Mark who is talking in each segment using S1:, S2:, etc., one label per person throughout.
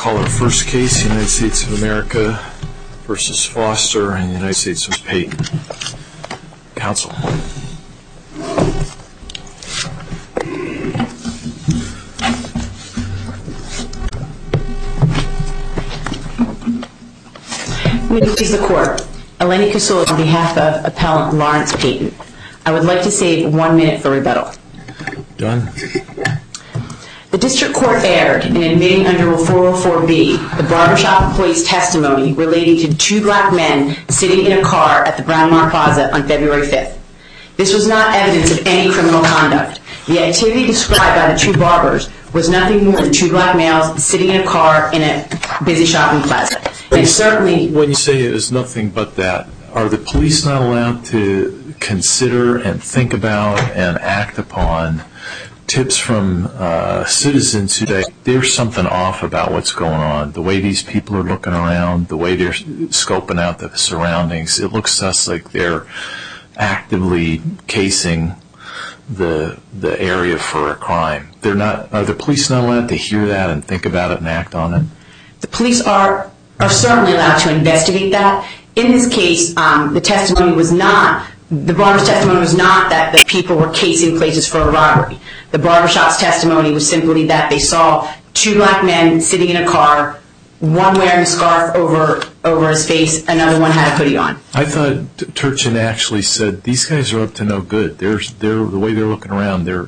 S1: Call our first case, United States of America v. Foster, and the United States v. Payton. Counsel.
S2: May it please the Court. Eleni Kassoula on behalf of Appellant Lawrence Payton. I would like to save 1 minute for rebuttal.
S1: Done.
S2: The District Court erred in admitting under Rule 404B the barbershop employee's testimony relating to two black men sitting in a car at the Brown Mart Plaza on February 5th. This was not evidence of any criminal conduct. The activity described by the two barbers was nothing more than two black males sitting in a car in a busy shopping plaza. And certainly,
S1: when you say it was nothing but that, are the police not allowed to consider and think about and act upon tips from citizens who say there's something off about what's going on, the way these people are looking around, the way they're scoping out the surroundings? It looks to us like they're actively casing the area for a crime. Are the police not allowed to hear that and think about it and act on it?
S2: The police are certainly allowed to investigate that. In this case, the testimony was not, the barber's testimony was not that the people were casing places for a robbery. The barbershop's testimony was simply that they saw two black men sitting in a car, one wearing a scarf over his face, another one had a hoodie on. I
S1: thought Turchin actually said these guys are up to no good. The way they're looking around, they're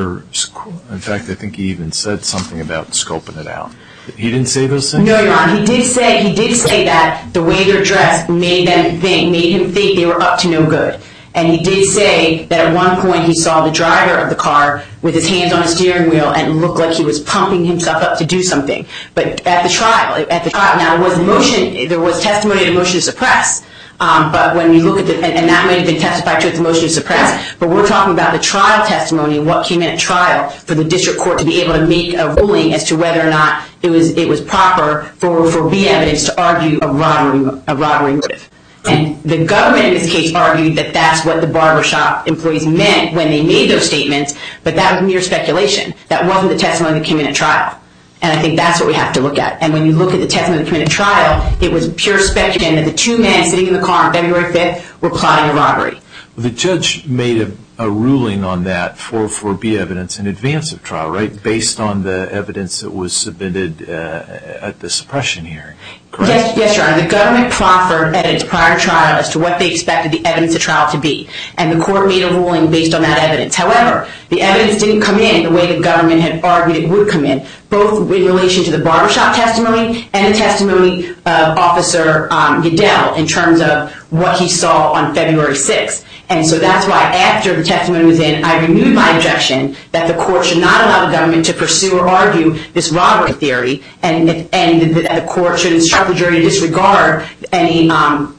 S1: in fact, I think he even said something about scoping it out. He didn't say those things?
S2: No, Your Honor. He did say that the way they're dressed made him think they were up to no good. And he did say that at one point he saw the driver of the car with his hands on the steering wheel and it looked like he was pumping himself up to do something. But at the trial, now there was testimony of motion to suppress. But when you look at and that may have been testified to at the motion to suppress, but we're talking about the trial testimony and what came in at trial for the district court to be able to make a ruling as to whether or not it was proper for B evidence to argue a robbery motive. And the government in this case argued that that's what the barbershop employees meant when they made those statements, but that was mere speculation. That wasn't the testimony that came in at trial. And I think that's what we have to look at. And when you look at the testimony that came in at trial, it was pure speculation that the two men sitting in the car on February 5th were plotting a robbery.
S1: The judge made a ruling on that for B evidence in advance of trial, right, based on the evidence that was submitted at the suppression hearing, correct?
S2: Yes, Your Honor. The government proffered at its prior trial as to what they expected the evidence of trial to be. And the court made a ruling based on that evidence. However, the evidence didn't come in the way the government had argued it would come in, both in relation to the barbershop testimony and the testimony of Officer Goodell in terms of what he saw on February 6th. And so that's why after the testimony was in, I renewed my objection that the court should not allow the government to pursue or argue this robbery theory and that the court should instruct the jury to disregard any argument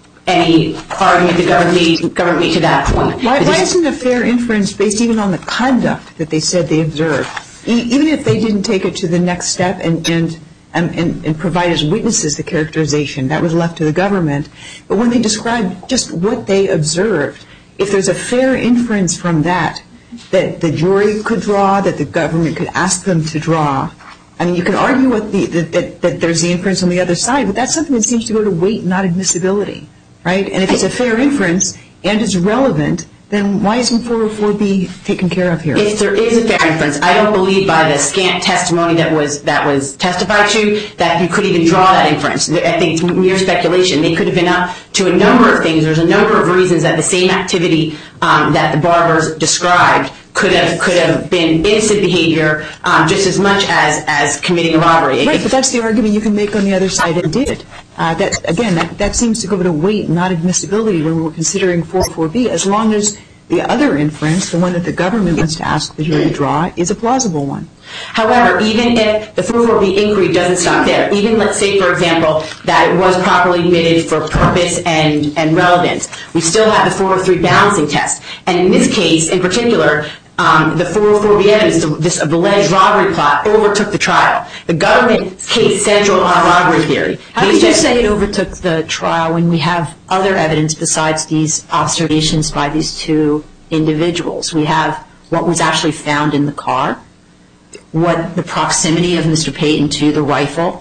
S2: the government made to that point.
S3: Why isn't a fair inference based even on the conduct that they said they observed? Even if they didn't take it to the next step and provide as witnesses the characterization, that was left to the government. But when they described just what they observed, if there's a fair inference from that the jury could draw, that the government could ask them to draw, I mean, you can argue that there's the inference on the other side, but that's something that seems to go to weight, not admissibility, right? And if it's a fair inference and it's relevant, then why isn't 404B taken care of here?
S2: If there is a fair inference, I don't believe by the scant testimony that was testified to that you could even draw that inference. I think it's mere speculation. They could have been up to a number of things. There's a number of reasons that the same activity that the barbers described could have been innocent behavior just as much as committing a robbery.
S3: Right, but that's the argument you can make on the other side and did. That seems to go to weight, not admissibility, when we're considering 404B, as long as the other inference, the one that the government wants to ask the jury to draw, is a plausible one.
S2: However, even if the 404B inquiry doesn't stop there, even let's say, for example, that it was properly admitted for purpose and relevance, we still have the 403 balancing test. And in this case, in particular, the 404B evidence, this alleged robbery plot, overtook the trial. The government's case central on robbery theory.
S4: How could you say it overtook the trial when we have other evidence besides these observations by these two individuals? We have what was actually found in the car, what the proximity of Mr. Payton to the rifle,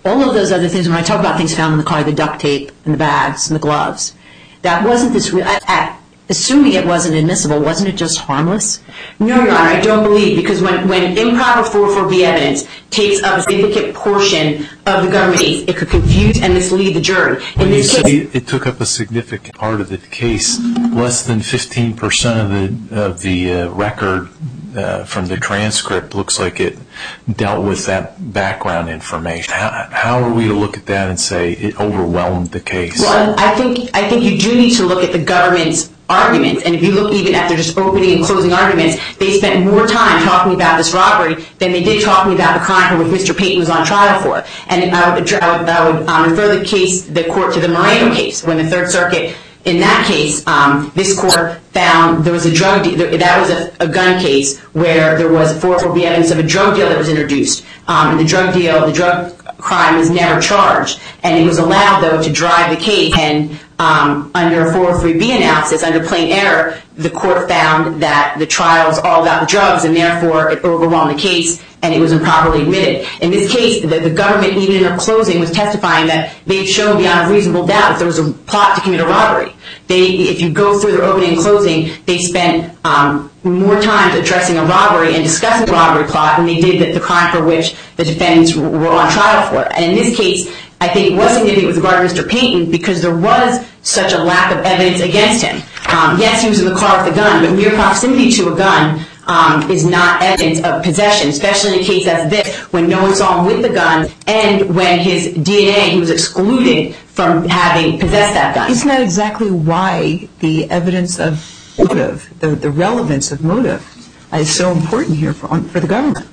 S4: all of those other things, when I talk about things found in the car, the duct tape and the bags and the gloves, that wasn't this, assuming it wasn't admissible, wasn't it just harmless?
S2: No, Your Honor, I don't believe, because when improper 404B evidence takes up a significant portion of the government case, it could confuse and mislead the jury.
S1: When you say it took up a significant part of the case, less than 15% of the record from the transcript looks like it dealt with that background information. How are we to look at that and say it overwhelmed the case?
S2: Well, I think you do need to look at the government's arguments, and if you look even at their just opening and closing arguments, they spent more time talking about this robbery than they did talking about the crime for which Mr. Payton was on trial for. And I would refer the court to the Moreno case, when the Third Circuit, in that case, this court found there was a drug deal. That was a gun case where there was 404B evidence of a drug deal that was introduced, and the drug crime was never charged, and it was allowed, though, to drive the case. And under a 403B analysis, under plain error, the court found that the trial was all about the drugs, and therefore it overwhelmed the case, and it was improperly admitted. In this case, the government, even in their closing, was testifying that they had shown beyond a reasonable doubt that there was a plot to commit a robbery. If you go through their opening and closing, they spent more time addressing a robbery and discussing the robbery plot than they did the crime for which the defendants were on trial for. And in this case, I think it was significant with regard to Mr. Payton because there was such a lack of evidence against him. Yes, he was in the car with a gun, but mere proximity to a gun is not evidence of possession, especially in a case as this, when no one saw him with the gun and when his DNA, he was excluded from having possessed that gun.
S3: Isn't that exactly why the evidence of motive, the relevance of motive, is so important here for the government?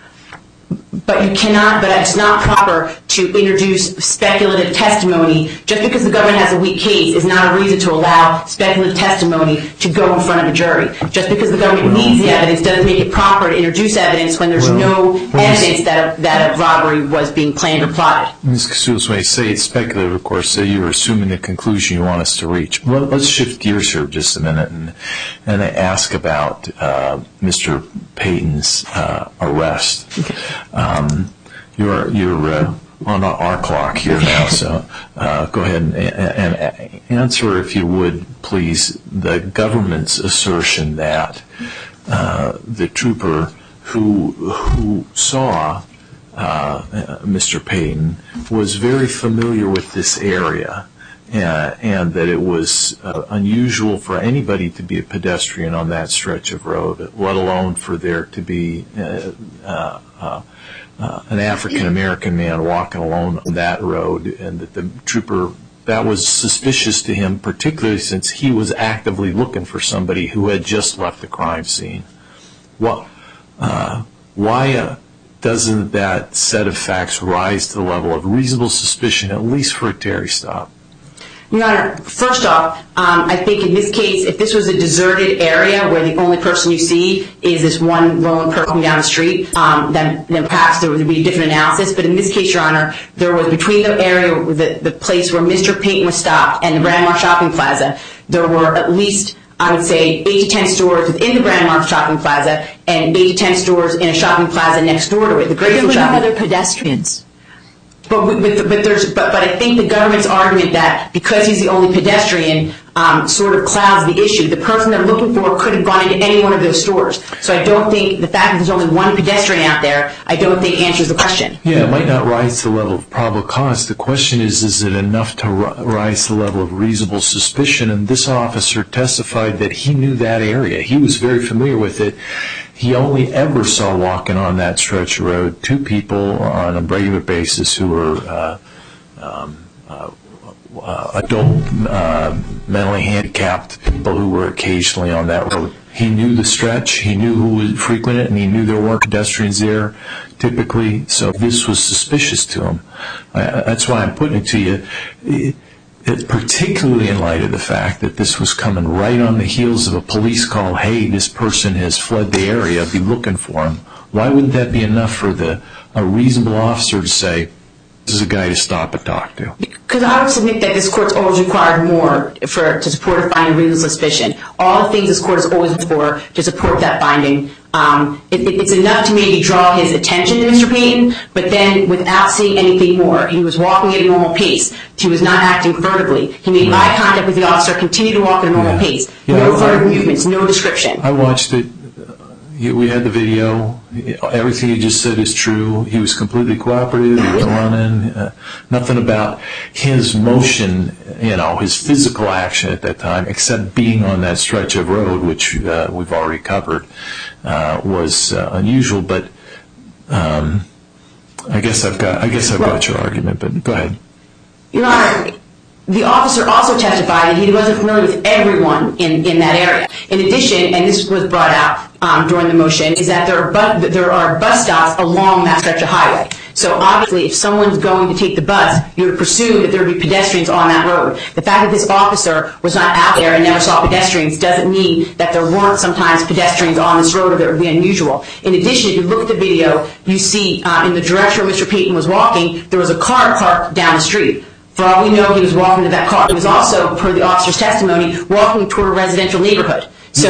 S2: But it's not proper to introduce speculative testimony. Just because the government has a weak case is not a reason to allow speculative testimony to go in front of a jury. Just because the government needs the evidence doesn't make it proper to introduce evidence when there's no evidence that a robbery was being planned or plotted.
S1: Ms. Casullas, when you say it's speculative, of course, you're assuming the conclusion you want us to reach. Well, let's shift gears here just a minute and ask about Mr. Payton's arrest. Okay. You're on our clock here now, so go ahead and answer, if you would, please, the government's assertion that the trooper who saw Mr. Payton was very familiar with this area and that it was unusual for anybody to be a pedestrian on that stretch of road, let alone for there to be an African-American man walking alone on that road, and that the trooper, that was suspicious to him, particularly since he was actively looking for somebody who had just left the crime scene. Why doesn't that set of facts rise to the level of reasonable suspicion, at least for a Terry stop?
S2: Your Honor, first off, I think in this case, if this was a deserted area where the only person you see is this one lone person down the street, then perhaps there would be a different analysis. But in this case, Your Honor, there was between the area, the place where Mr. Payton was stopped and the Brandmark Shopping Plaza, there were at least, I would say, 8 to 10 stores within the Brandmark Shopping Plaza and 8 to 10 stores in a shopping plaza next door to it.
S4: There were no other pedestrians.
S2: But I think the government's argument that because he's the only pedestrian sort of clouds the issue. The person they're looking for could have gone into any one of those stores. So I don't think the fact that there's only one pedestrian out there, I don't think answers the question.
S1: Yeah, it might not rise to the level of probable cause. The question is it enough to rise to the level of reasonable suspicion? And this officer testified that he knew that area. He was very familiar with it. He only ever saw walking on that stretch of road 2 people on a regular basis who were adult mentally handicapped people who were occasionally on that road. He knew the stretch, he knew who would frequent it, and he knew there weren't pedestrians there typically, so this was suspicious to him. That's why I'm putting it to you, particularly in light of the fact that this was coming right on the heels of a police call, hey, this person has fled the area, be looking for him. Why wouldn't that be enough for a reasonable officer to say, This is a guy to stop and talk to.
S2: Because I would submit that this court's always required more to support a finding of reasonable suspicion. All the things this court is always for to support that finding. It's enough to maybe draw his attention to Mr. Payton, but then without seeing anything more. He was walking at a normal pace. He was not acting furtively. He made eye contact with the officer, continued to walk at a normal pace. No furtive movements, no description.
S1: I watched it. We had the video. Everything you just said is true. He was completely cooperative. He was running. Nothing about his motion, his physical action at that time, except being on that stretch of road, which we've already covered, was unusual. But I guess I've got your argument. But go ahead.
S2: Your Honor, the officer also testified that he wasn't familiar with everyone in that area. In addition, and this was brought out during the motion, is that there are bus stops along that stretch of highway. So obviously, if someone's going to take the bus, you would presume that there would be pedestrians on that road. The fact that this officer was not out there and never saw pedestrians doesn't mean that there weren't sometimes pedestrians on this road or that would be unusual. In addition, if you look at the video, you see in the direction where Mr. Payton was walking, there was a car parked down the street. For all we know, he was walking to that car. He was also, per the officer's testimony, walking toward a residential neighborhood.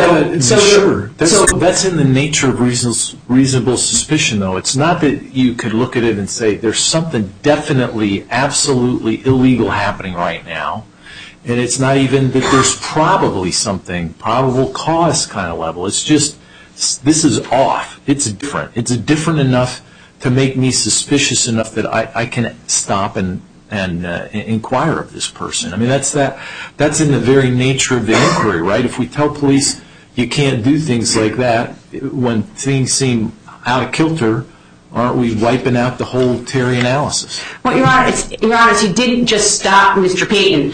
S1: Sure. That's in the nature of reasonable suspicion, though. It's not that you could look at it and say there's something definitely, absolutely illegal happening right now. And it's not even that there's probably something, probable cause kind of level. It's just, this is off. It's different. It's different enough to make me suspicious enough that I can stop and inquire of this person. I mean, that's in the very nature of the inquiry, right? If we tell police you can't do things like that, when things seem out of kilter, aren't we wiping out the whole Terry analysis?
S2: Well, Your Honor, he didn't just stop Mr. Payton.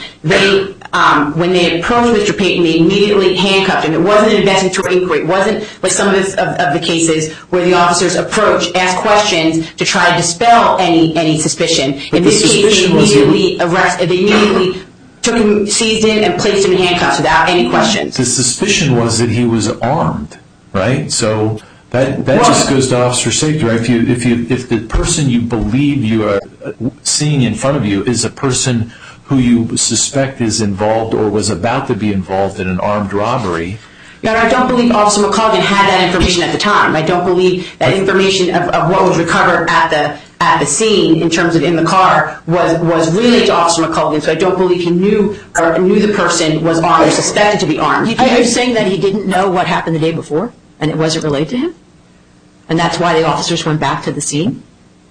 S2: When they approached Mr. Payton, they immediately handcuffed him. It wasn't an investigatory inquiry. It wasn't like some of the cases where the officers asked questions to try to dispel any suspicion. In this case, they immediately took him, seized him, and placed him in handcuffs without any questions.
S1: The suspicion was that he was armed, right? So that just goes to officer safety, right? If the person you believe you are seeing in front of you is a person who you suspect is involved or was about to be involved in an armed robbery.
S2: Your Honor, I don't believe Officer McColgan had that information at the time. I don't believe that information of what was recovered at the scene in terms of in the car was relayed to Officer McColgan. So I don't believe he knew the person was armed or suspected to be armed.
S4: Are you saying that he didn't know what happened the day before and it wasn't relayed to him? And that's why the officers went back to the scene?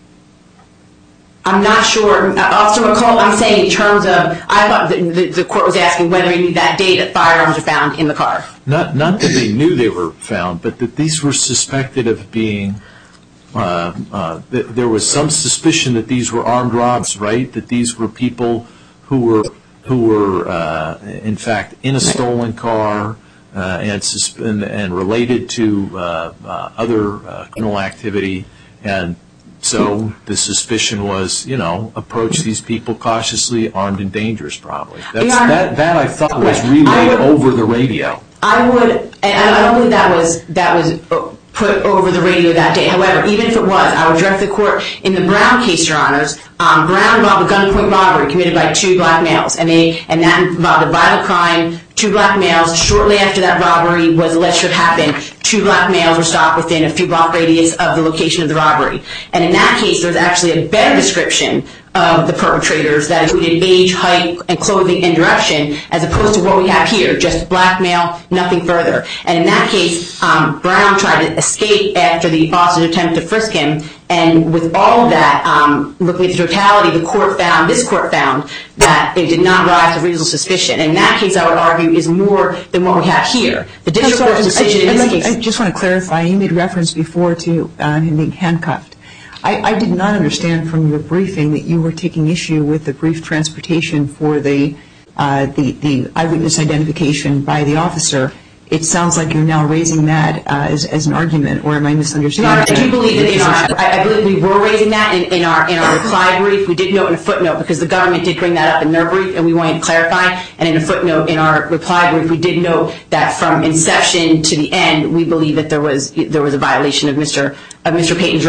S2: I'm not sure. Officer McColgan, I'm saying in terms of, I thought the court was asking whether he knew that day that firearms were found in the car.
S1: Not that they knew they were found, but that these were suspected of being, there was some suspicion that these were armed robs, right? That these were people who were in fact in a stolen car and related to other criminal activity. And so the suspicion was, approach these people cautiously, armed and dangerous probably. That I thought was relayed over the radio. I
S2: don't believe that was put over the radio that day. However, even if it was, I would direct the court in the Brown case, Your Honors. Brown involved a gunpoint robbery committed by 2 black males, and that involved a violent crime. 2 black males. Shortly after that robbery was alleged to have happened, 2 black males were stopped within a few block radius of the location of the robbery. And in that case, there was actually a better description of the perpetrators that included age, height, and clothing and direction, as opposed to what we have here, just black male, nothing further. And in that case, Brown tried to escape after the officers attempted to frisk him. And with all of that, looking at the totality, this court found that it did not rise to reasonable suspicion. And in that case, I would argue, is more than what we have here. The district court's decision in this case.
S3: I just want to clarify. You made reference before to him being handcuffed. I did not understand from your briefing that you were taking issue with the brief transportation for the eyewitness identification by the officer. It sounds like you're now raising that as an argument, or am I misunderstanding?
S2: No, I do believe that I believe we were raising that in our reply brief. We did note in a footnote, because the government did bring that up in their brief, and we wanted to clarify. And in a footnote in our reply brief, we did note that from inception to the end, we believe that there was a violation of Mr. Payton's rights.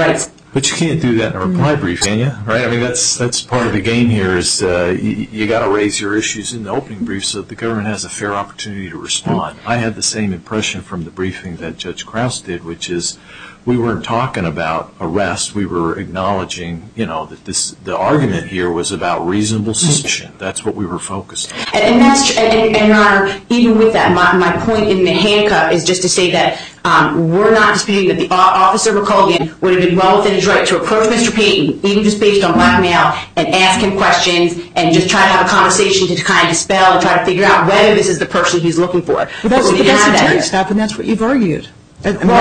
S1: But you can't do that in a reply brief, can you? Right? I mean, that's part of the game here is you got to raise your issues in the opening brief so that the government has a fair opportunity to respond. I had the same impression from the briefing that Judge Krause did, which is we weren't talking about arrest. We were acknowledging, that the argument here was about reasonable suspicion. That's what we were focused on.
S2: And that's true. And Your Honor, even with that, my point in the handcuff is just to say that we're not disputing that the Officer McColgan would have been well within his right to approach Mr. Payton, even just based on blackmail, and ask him questions and just try to have a conversation to kind of dispel and try to figure out whether this is the person he's looking for.
S3: But that's the Terry stop, and that's what you've argued.
S2: In a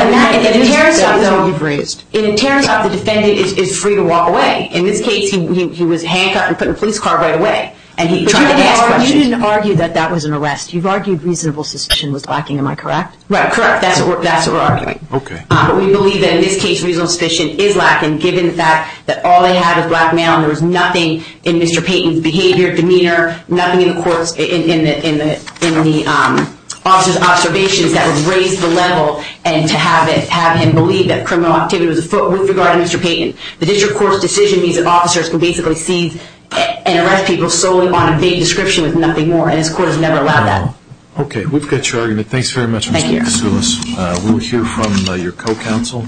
S2: Terry stop, the defendant is free to walk away. In this case, he was handcuffed and put in a police car right away, and he tried to ask questions.
S4: You didn't argue that was an arrest. You've argued reasonable suspicion was lacking. Am I correct?
S2: Right, correct. That's what we're arguing.
S1: Okay.
S2: But we believe that in this case, reasonable suspicion is lacking, given the fact that all they had was blackmail, and there was nothing in Mr. Payton's behavior, demeanor, nothing in the court's in the officer's observations that would raise the level and to have him believe that criminal activity was afoot with regard to Mr. Payton. The district court's decision means that officers can basically seize and arrest people solely on a vague description with nothing more, and this court has never allowed that.
S1: Okay, we've got your argument. Thanks very much, Mr. Koussoulis. We'll hear from your co-counsel.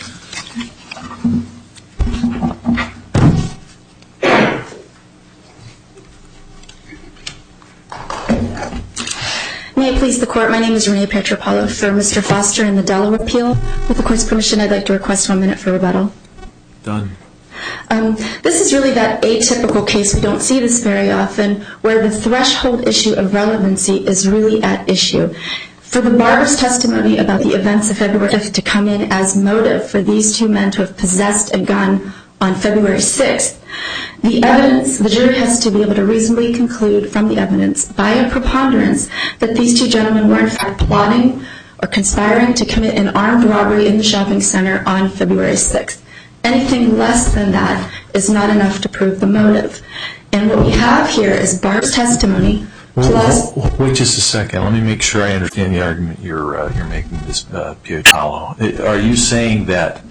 S5: May it please the Court, my name is Renee Petropalo for Mr. Foster in the Delaware appeal. With the Court's permission, I'd like to request 1 minute for rebuttal.
S1: Done.
S5: This is really that atypical case, we don't see this very often, where the threshold issue of relevancy is really at issue. For the barber's testimony about the events of February 5th to come in as motive for these two men to have possessed a gun on February 6th, the jury has to be able to reasonably conclude from the evidence by a preponderance that these two gentlemen were in fact plotting or conspiring to commit an armed robbery in the shopping center on February 6th. Anything less than that is not enough to prove the motive. And what we have here is Barb's testimony plus...
S1: Wait just a second. Let me make sure I understand the argument you're making, Ms. Piotalo. Are you saying that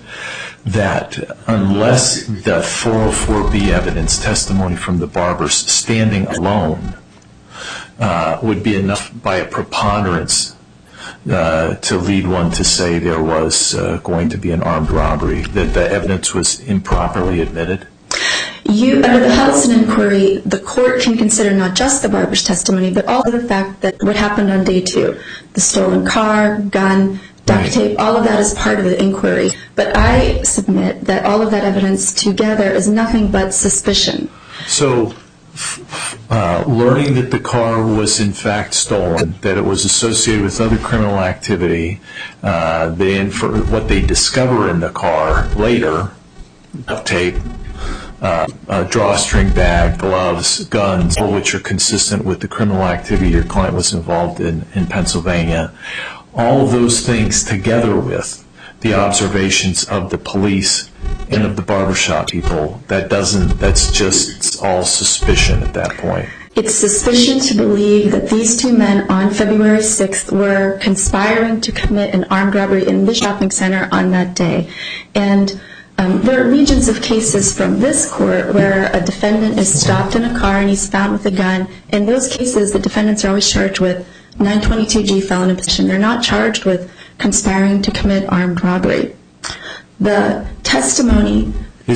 S1: unless the 404B evidence testimony from the barbers standing alone would be enough by a preponderance to lead one to say there was going to be an armed robbery, that the evidence was improperly admitted?
S5: Under the Huddleston inquiry, the court can consider not just the barber's testimony, but also the fact that what happened on day 2, the stolen car, gun, duct tape, all of that is part of the inquiry. But I submit that all of that evidence together is nothing but suspicion.
S1: So learning that the car was in fact stolen, that it was associated with other criminal activity, what they discover in the car later, duct tape, a drawstring bag, gloves, guns, all which are consistent with the criminal activity your client was involved in Pennsylvania, all of those things together with the observations of the police and of the barbershop people, that's just all suspicion at that point.
S5: It's suspicion to believe that these two men on February 6th were conspiring to commit an armed robbery in the shopping center on that day. And there are legions of cases from this court where a defendant is stopped in a car and he's found with a gun. In those cases, the defendants are always charged with 922G felon in possession. They're not charged with conspiring to commit armed robbery. The testimony...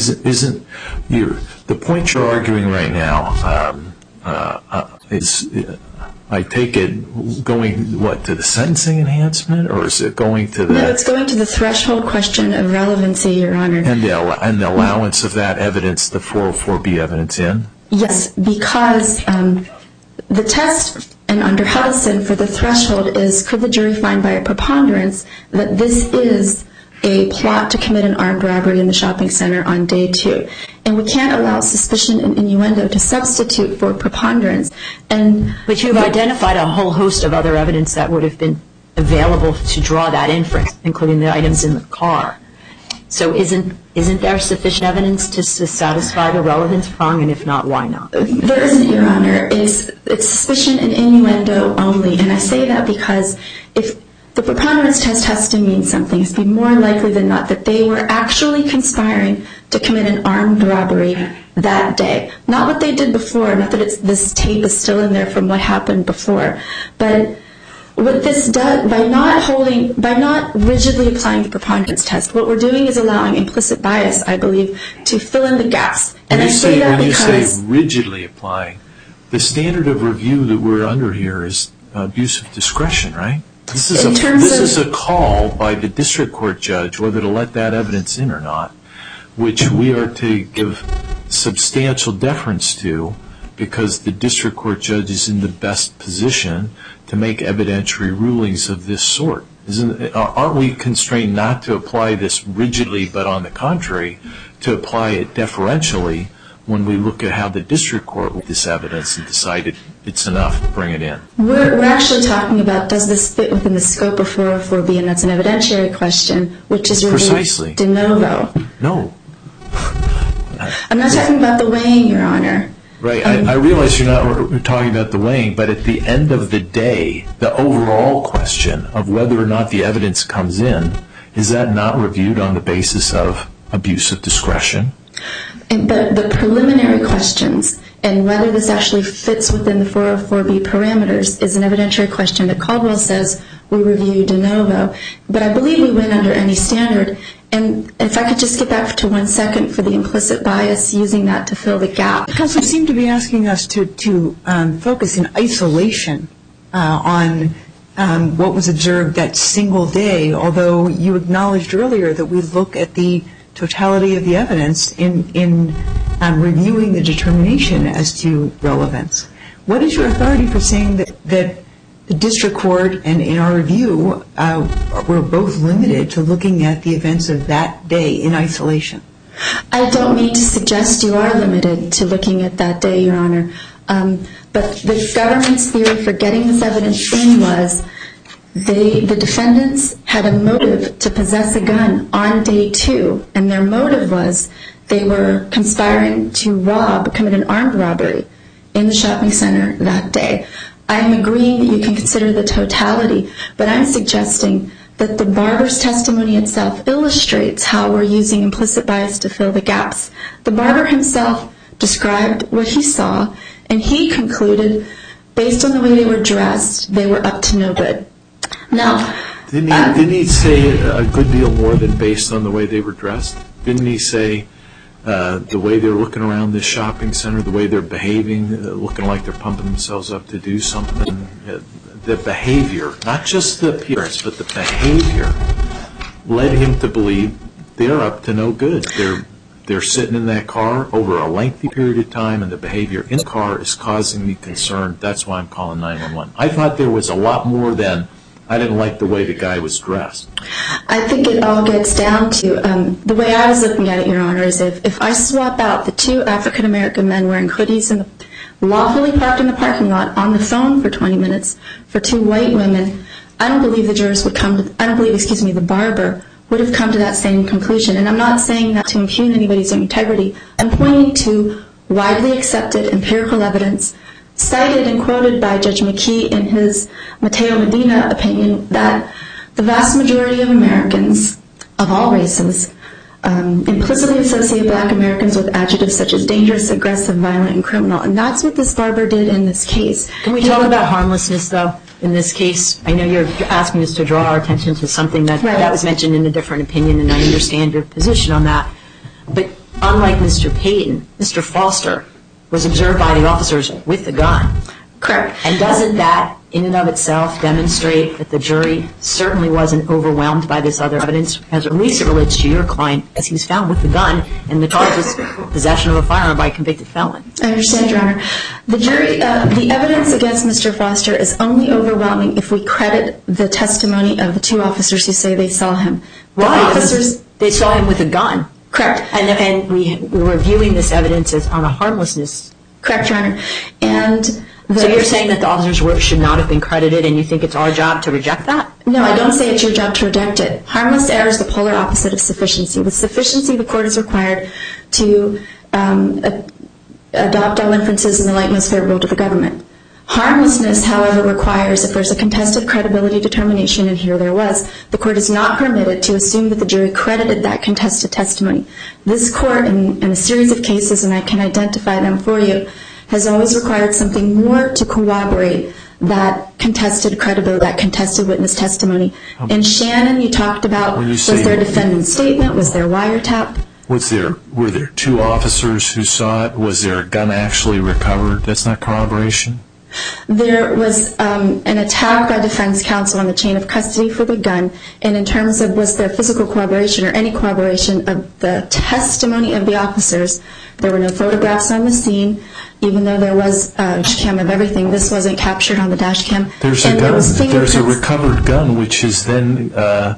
S1: The point you're arguing right now is, I take it, going, to the sentencing enhancement, or is it going to the...
S5: No, it's going to the threshold question of relevancy, Your Honor.
S1: And the allowance of that evidence, the 404B evidence in?
S5: Yes, because the test, and under Huddleston, for the threshold is, could the jury find by a preponderance that this is a plot to commit an armed robbery in the shopping center on day 2? And we can't allow suspicion and innuendo to substitute for preponderance.
S4: But you've identified a whole host of other evidence that would have been available to draw that inference, including the items in the car. So isn't there sufficient evidence to satisfy the relevance prong, and if not, why not?
S5: There isn't, Your Honor. It's suspicion and innuendo only. And I say that because if the preponderance test has to mean something. It's be more likely than not that they were actually conspiring to commit an armed robbery that day. Not what they did before, not that this tape is still in there from what happened before. But what this does, by not rigidly applying the preponderance test, what we're doing is allowing implicit bias, I believe, to fill in the gaps. And I say that because...
S1: When you say rigidly applying, the standard of review that we're under here is abuse of discretion, right? This is a call by the district court judge whether to let that evidence in or not, which we are to give substantial deference to because the district court judge is in the best position to make evidentiary rulings of this sort. Aren't we constrained not to apply this rigidly, but on the contrary, to apply it deferentially when we look at how the district court with this evidence and decided it's enough, bring it in?
S5: We're actually talking about, does this fit within the scope of 404B, and that's an evidentiary question, which is reviewed de novo.
S1: No.
S5: I'm not talking about the weighing, Your Honor.
S1: Right. I realize you're not talking about the weighing, but at the end of the day, the overall question of whether or not the evidence comes in, is that not reviewed on the basis of abuse of discretion?
S5: The preliminary questions and whether this actually fits within the 404B parameters is an evidentiary question that Caldwell says we review de novo. But I believe we win under any standard. And if I could just get back to 1 second for the implicit bias, using that to fill the gap.
S3: Counsel, you seem to be asking us to focus in isolation on what was observed that single day, although you acknowledged earlier that we look at the totality of the evidence in reviewing the determination as to relevance. What is your authority for saying that the district court and in our review were both limited to looking at the events of that day in isolation?
S5: I don't mean to suggest you are limited to looking at that day, Your Honor. But the government's theory for getting this evidence in was the defendants had a motive to possess a gun on day 2, and their motive was they were conspiring to commit an armed robbery in the shopping center that day. I am agreeing that you can consider the totality, but I'm suggesting that the barber's testimony itself illustrates how we're using implicit bias to fill the gaps. The barber himself described what he saw, and he concluded, based on the way they were dressed, they were up to no good. Now,
S1: didn't he say a good deal more than based on the way they were dressed? Didn't he say the way they're looking around this shopping center, the way they're behaving, looking like they're pumping themselves up to do something? The behavior, not just the appearance, but the behavior led him to believe they're up to no good. They're sitting in that car over a lengthy period of time, and the behavior in the car is causing me concern. That's why I'm calling 911. I thought there was a lot more than I didn't like the way the guy was dressed.
S5: I think it all gets down to, the way I was looking at it, Your Honor, is if I swap out the 2 African-American men wearing hoodies and lawfully parked in the parking lot on the phone for 20 minutes for 2 white women, I don't believe the barber would have come to that same conclusion. And I'm not saying that to impugn anybody's integrity. I'm pointing to widely accepted empirical evidence cited and quoted by Judge McKee in his Mateo Medina opinion that the vast majority of Americans of all races implicitly associate black Americans with adjectives such as dangerous, aggressive, violent, and criminal. And that's what this barber did in this case.
S4: Can we talk about harmlessness, though, in this case? I know you're asking us to draw our attention to something that was mentioned in a different opinion, and I understand your position on that. But unlike Mr. Payton, Mr. Foster was observed by the officers with the gun.
S5: Correct.
S4: And doesn't that, in and of itself, demonstrate that the jury certainly wasn't overwhelmed by this other evidence, as at least it relates to your client, as he's found with the gun, and the charge was possession of a firearm by a convicted felon?
S5: I understand, Your Honor. The jury, the evidence against Mr. Foster is only overwhelming if we credit the testimony of the 2 officers who say they saw him.
S4: Why? They saw him with a gun.
S5: Correct.
S4: And we were viewing this evidence as on a harmlessness.
S5: Correct, Your Honor.
S4: So you're saying that the officers' work should not have been credited, and you think it's our job to reject that?
S5: No, I don't say it's your job to reject it. Harmless error is the polar opposite of sufficiency. With sufficiency, the court is required to adopt all inferences in the light most favorable to the government. Harmlessness, however, requires if there's a contested credibility determination, and here there was, the court is not permitted to assume that the jury credited that contested testimony. This court, in a series of cases, and I can identify them for you, has always required something more to corroborate that contested credibility, that contested witness testimony. In Shannon, you talked about, was there a defendant's statement, was there wiretap?
S1: Were there two officers who saw it? Was there a gun actually recovered? That's not corroboration?
S5: There was an attack by defense counsel on the chain of custody for the gun, and in terms of was there physical corroboration or any corroboration of the testimony of the officers, there were no photographs on the scene, even though there was a dash cam of everything. This wasn't captured on the dash cam.
S1: There's a gun. There's a recovered gun, which is then,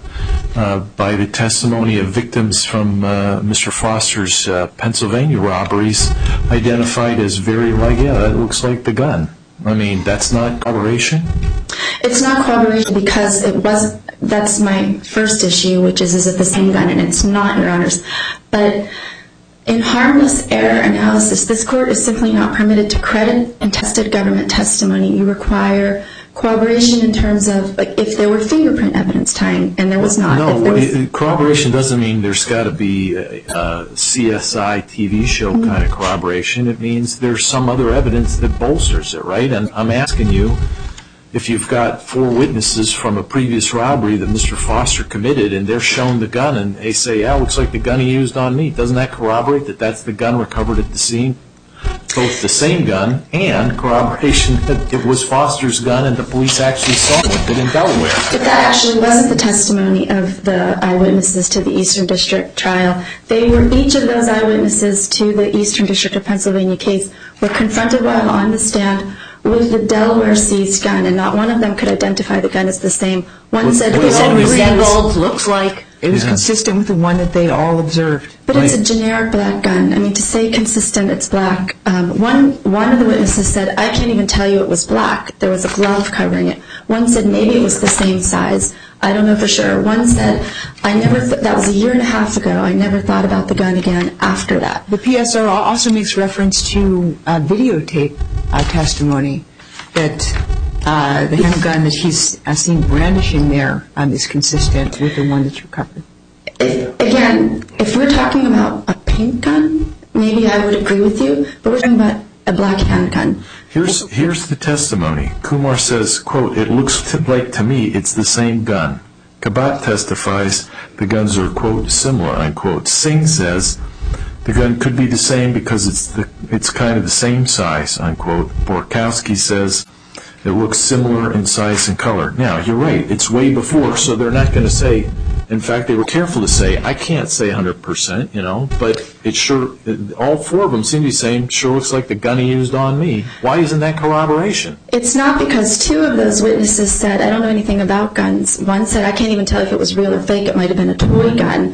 S1: by the testimony of victims from Mr. Foster's Pennsylvania robberies, identified as very like, yeah, that looks like the gun. I mean, that's not corroboration?
S5: It's not corroboration because it was, that's my first issue, which is it the same gun? And it's not, Your Honors. But in harmless error analysis, this court is simply not permitted to credit contested government testimony. You require corroboration in terms of, like, if there were fingerprint evidence tying, and there was not.
S1: No, corroboration doesn't mean there's got to be a CSI TV show kind of corroboration. It means there's some other evidence that bolsters it, right? And I'm asking you, if you've got 4 witnesses from a previous robbery that Mr. Foster committed, and they're shown the gun, and they say, yeah, it looks like the gun he used on me, doesn't that corroborate that that's the gun recovered at the scene? Both the same gun and corroboration that it was Foster's gun and the police actually saw it in Delaware.
S5: But that actually wasn't the testimony of the eyewitnesses to the Eastern District trial. They were, each of those eyewitnesses to the Eastern District of Pennsylvania case were confronted while on the stand with the Delaware seized gun, and not one of them could identify the gun as the same. One said it
S4: resembled, looks like.
S3: It was consistent with the one that they all observed.
S5: But it's a generic black gun. I mean, to say consistent, it's black. One of the witnesses said, I can't even tell you it was black. There was a glove covering it. One said maybe it was the same size. I don't know for sure. One said, that was a year and a half ago. I never thought about the gun again after that.
S3: The PSR also makes reference to videotape testimony that the handgun that he's seen brandishing there is consistent with the one that's recovered.
S5: Again, if we're talking about a pink gun, maybe I would agree with you, but we're talking about a black handgun.
S1: Here's the testimony. Kumar says, quote, it looks like to me it's the same gun. Kabat testifies the guns are, quote, similar, unquote. Singh says the gun could be the same because it's kind of the same size, unquote. Borkowski says it looks similar in size and color. Now, you're right, it's way before, so they're not going to say, in fact, they were careful to say, I can't say 100%, but it sure, all 4 of them seem to be saying, sure looks like the gun he used on me. Why isn't that corroboration?
S5: It's not, because 2 of those witnesses said, I don't know anything about guns. One said, I can't even tell if it was real or fake. It might have been a toy gun.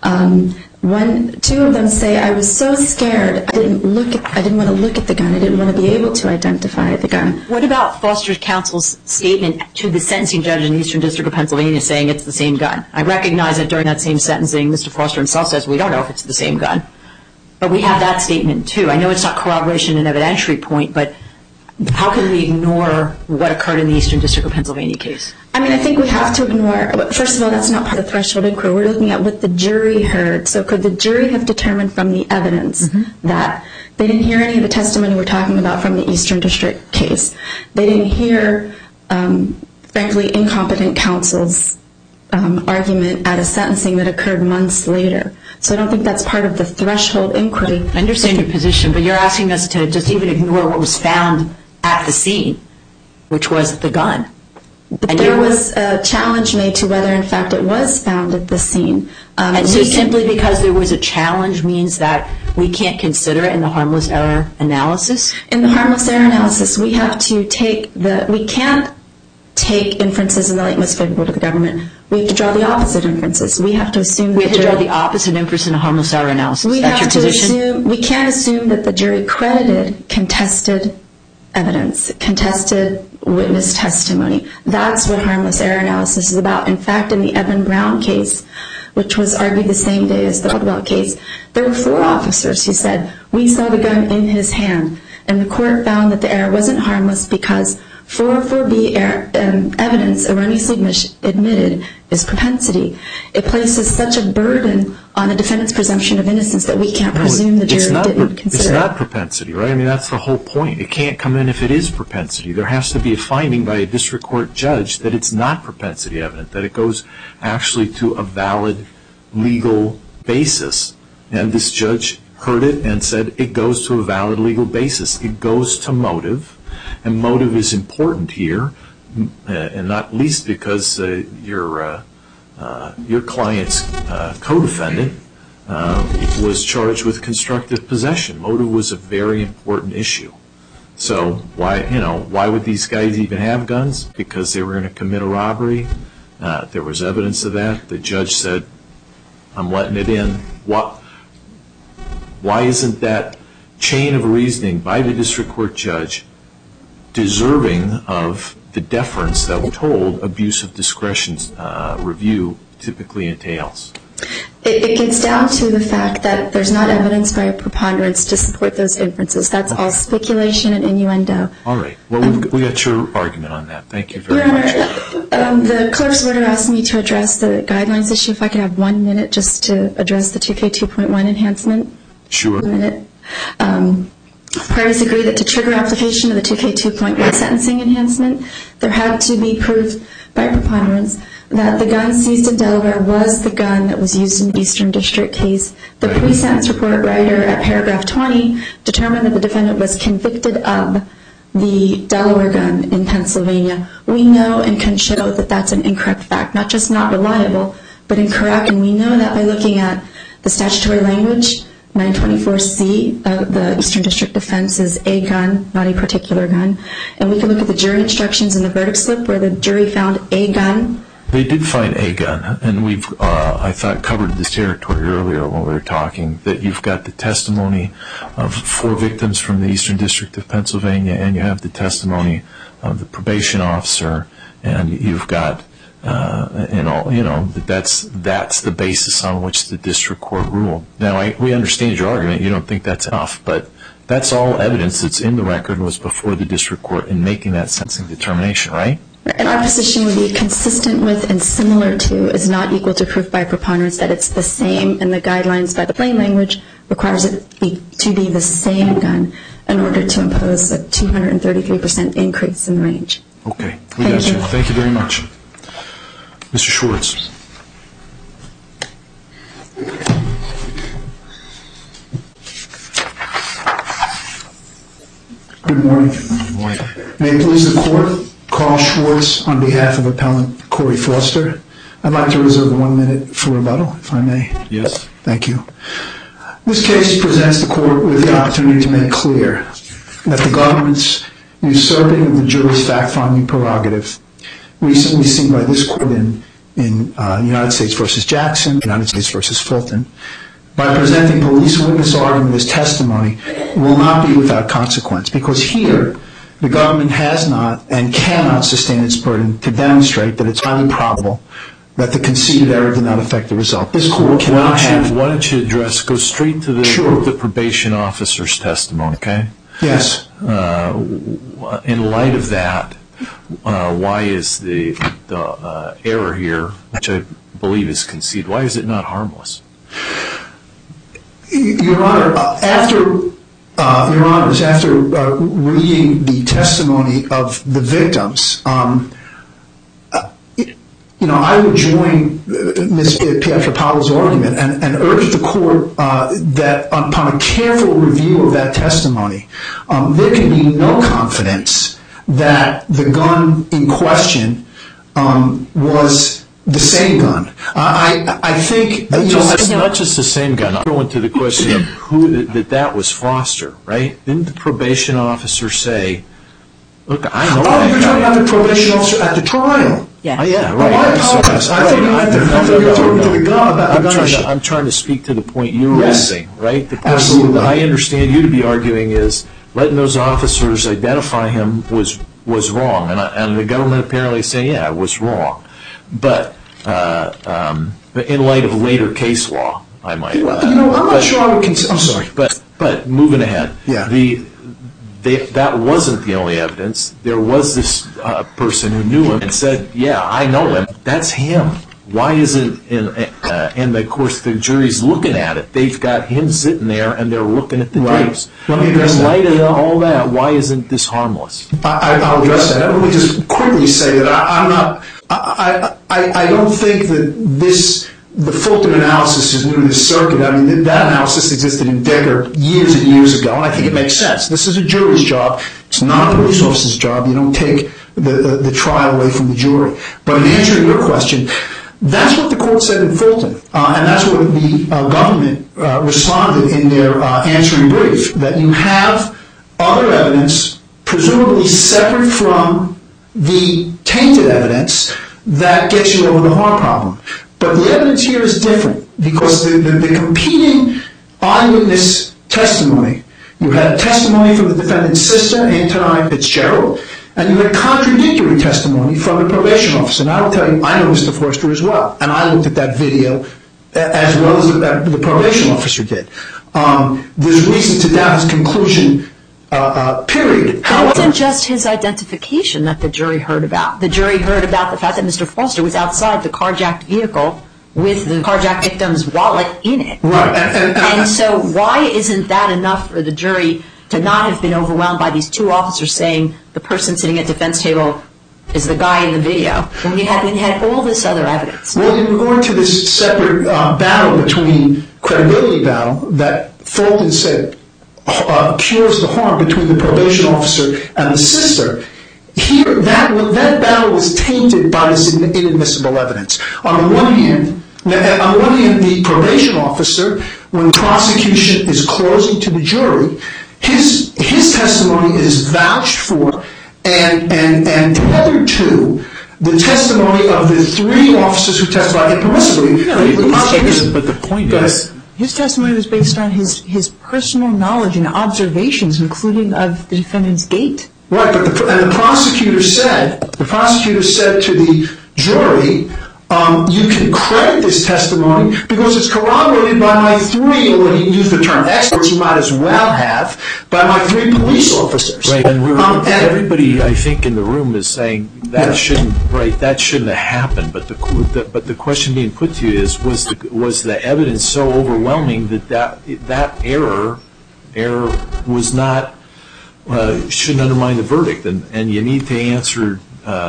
S5: 2 of them say, I was so scared, I didn't want to look at the gun. I didn't want to be able to identify the gun.
S4: What about Foster's counsel's statement to the sentencing judge in the Eastern District of Pennsylvania saying it's the same gun? I recognize that during that same sentencing, Mr. Foster himself says we don't know if it's the same gun. But we have that statement, too. I know it's not corroboration and evidentiary point, but how can we ignore what occurred in the Eastern District of Pennsylvania case?
S5: I mean, I think we have to ignore, first of all, that's not part of the threshold inquiry. We're looking at what the jury heard. So could the jury have determined from the evidence that they didn't hear any of the testimony we're talking about from the Eastern District case? They didn't hear, frankly, incompetent counsel's argument at a sentencing that occurred months later. So I don't think that's part of the threshold inquiry.
S4: I understand your position, but you're asking us to just even ignore what was found at the scene, which was the gun.
S5: But there was a challenge made to whether, in fact, it was found at the scene.
S4: And so simply because there was a challenge means that we can't consider it in the harmless error analysis?
S5: In the harmless error analysis, we have to we can't take inferences in the light most favorable to the government. We have to draw the opposite inferences. We have to assume that
S4: we have to draw the opposite inference in a harmless error analysis. That's your position?
S5: We can't assume that the jury credited contested evidence, contested witness testimony. That's what harmless error analysis is about. In fact, in the Evan Brown case, which was argued the same day as the Caldwell case, there were 4 officers who said, we saw the gun in his hand. And the court found that the error wasn't harmless because 404B evidence erroneously admitted is propensity. It places such a burden on the defendant's presumption of innocence that we can't presume the jury didn't consider it.
S1: It's not propensity, right? I mean, that's the whole point. It can't come in if it is propensity. There has to be a finding by a district court judge that it's not propensity evidence, that it goes actually to a valid legal basis. And this judge heard it and said it goes to a valid legal basis. It goes to motive. And motive is important here, and not least because your client's co-defendant was charged with constructive possession. Motive was a very important issue. So why would these guys even have guns? Because they were going to commit a robbery. There was evidence of that. The judge said, "I'm letting it in." Why isn't that chain of reasoning by the district court judge deserving of the deference that we're told abuse of discretion review typically entails?
S5: It gets down to the fact that there's not evidence by a preponderance to support those inferences. That's all speculation and innuendo.
S1: All right. Well, we got your argument on that. Thank you very much.
S5: Your Honor, the clerk's order asked me to address the guidelines issue. If I could have 1 minute just to address the 2K2.1 enhancement.
S1: Sure.
S5: 1 minute. Parties agree that to trigger application of the 2K2.1 sentencing enhancement, there had to be proof by preponderance that the gun seized in Delaware was the gun that was used in the Eastern District case. The pre-sentence report writer at paragraph 20 determined that the defendant was convicted of the Delaware gun in Pennsylvania. We know and can show that that's an incorrect fact, not just not reliable, but incorrect. And we know that by looking at the statutory language, 924C of the Eastern District offense is a gun, not a particular gun. And we can look at the jury instructions in the verdict slip where the jury found a gun.
S1: They did find a gun, and we've, I thought, covered this territory earlier when we were talking, that you've got the testimony of 4 victims from the Eastern District of Pennsylvania, and you have the testimony of the probation officer, and you've got, that's the basis on which the district court ruled. Now, we understand your argument. You don't think that's enough, but that's all evidence that's in the record and was before the district court in making that sentencing determination, right?
S5: And our position would be consistent with and similar to is not equal to proof by preponderance, that it's the same, and the guidelines by the plain language requires it to be the same gun in order to impose a 233% increase in the range.
S1: Okay. We got you. Thank you very much. Mr. Schwartz.
S6: Good morning.
S1: Good morning.
S6: May it please the court, Carl Schwartz on behalf of appellant Corey Foster. I'd like to reserve 1 minute for rebuttal, if I may.
S1: Yes.
S6: Thank you. This case presents the court with the opportunity to make clear that the government's usurping of the jury's fact-finding prerogative, recently seen by this court in United States v. Jackson, United States v. Fulton, by presenting police witness argument as testimony, will not be without consequence, because here the government has not and cannot sustain its burden to demonstrate that it's highly probable that the conceded error did not affect the result. This court cannot have...
S1: Why don't you go straight to the probation officer's testimony, okay?
S6: Yes.
S1: In light of that, why is the error here, which I believe is conceded, why is it not harmless?
S6: Your Honor, after reading the testimony of the victims, I would join Ms. Pietropalo's argument and urge the court that upon a careful review of that testimony, there can be no confidence that the gun in question was the same gun. I think...
S1: It's not just the same gun. I'm going to the question of that was Foster, right? Didn't the probation officer say, look, I know...
S6: Oh, you're talking about the probation officer at the trial?
S4: Yeah.
S1: Yeah, right.
S6: Oh, I apologize. I thought you were talking to the gun about the gun issue.
S1: I'm trying to speak to the point you were raising, right? The point
S6: Absolutely.
S1: I understand you to be arguing is letting those officers identify him was wrong, and the government apparently is saying, yeah, it was wrong. But in light of later case law, I might...
S6: I'm not sure I would consider... I'm sorry.
S1: But moving ahead,
S6: yeah.
S1: that wasn't the only evidence. There was this person who knew him and said, yeah, I know him. That's him. Why isn't, and of course the jury's looking at it. They've got him sitting there and they're looking at the tapes.
S6: Let me address that.
S1: In light of all that, why isn't this harmless?
S6: I'll address that. Let me just quickly say that I don't think that the Fulton analysis is new to this circuit. I mean, that analysis existed in Decker years and years ago, and I think it makes sense. This is a jury's job. It's not a police officer's job. You don't take the trial away from the jury. But in answering your question, that's what the court said in Fulton, and that's what the government responded in their answering brief, that you have other evidence, presumably separate from the tainted evidence, that gets you over the harm problem. But the evidence here is different, because the competing eyewitness testimony, you had testimony from the defendant's sister, Antonia Fitzgerald, and you had contradictory testimony from the probation officer. And I will tell you, I know Mr. Forster as well, and I looked at that video as well as the probation officer did. There's reason to doubt his conclusion, period.
S4: It wasn't just his identification that the jury heard about. The jury heard about the fact that Mr. Forster was outside the carjacked vehicle with the carjacked victim's wallet in it.
S6: Right.
S4: And so why isn't that enough for the jury to not have been overwhelmed by these two officers saying the person sitting at the defense table is the guy in the video, when you had all this other evidence?
S6: Well, in regard to this separate battle between credibility battle that Fulton said cures the harm between the probation officer and the sister, here that battle was tainted by this inadmissible evidence. On the one hand, the probation officer, when the prosecution is closing to the jury, his testimony is vouched for and tethered to the testimony of the three officers who testified impermissibly.
S1: But the point is,
S3: his testimony was based on his personal knowledge and observations, including of the defendant's gait.
S6: Right, but the prosecutor said to the jury, you can credit this testimony because it's corroborated by my three, or he used the term experts, you might as well have, by my three police officers.
S1: Right, and everybody, I think, in the room is saying that shouldn't have happened. But the question being put to you is, was the evidence so overwhelming that error was not shouldn't undermine the verdict? And you need to answer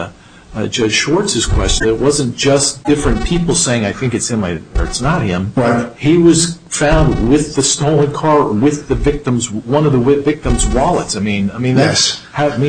S1: Judge Schwartz's question. It wasn't just different people saying, I think it's him or it's not him.
S6: Right.
S1: He was found with the stolen car with one of the victim's wallets.
S6: Yes.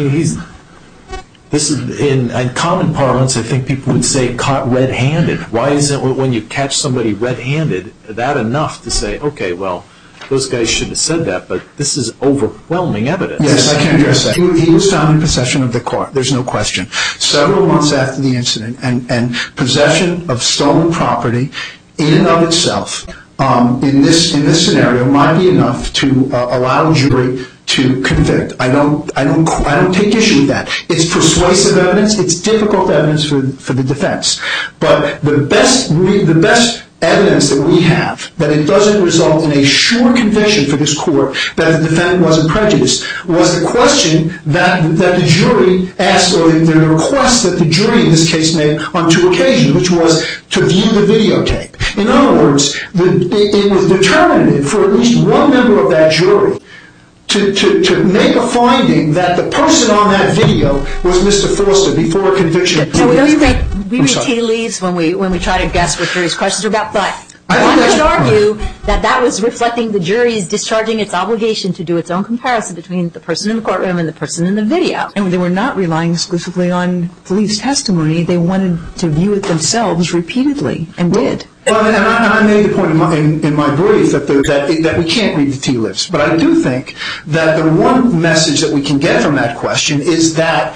S1: This is in common parlance. I think people would say caught red-handed. Why isn't when you catch somebody red-handed that enough to say, okay, well, those guys shouldn't have said that, but this is overwhelming evidence.
S6: Yes, I can address that. He was found in possession of the car. There's no question. Several months after the incident, and possession of stolen property in and of itself, in this scenario, might be enough to allow a jury to convict. I don't take issue with that. It's persuasive evidence. It's difficult evidence for the defense. But the best evidence that we have that it doesn't result in a sure conviction for this court that the defendant wasn't prejudiced was the question that the jury asked, or the request that the jury in this case made on two occasions, which was to view the videotape. In other words, it was determinative for at least one member of that jury to make a finding that the person on that video was Mr. Forster before a conviction.
S4: We read tea leaves when we try to guess what jury's questions are about, but one could argue that was reflecting the jury's discharging its obligation to do its own comparison between the person in the courtroom and the person in the video.
S3: And they were not relying exclusively on police testimony. They wanted to view it themselves repeatedly, and did.
S6: Well, and I made the point in my brief that we can't read the tea leaves. But I do think that the one message that we can get from that question is that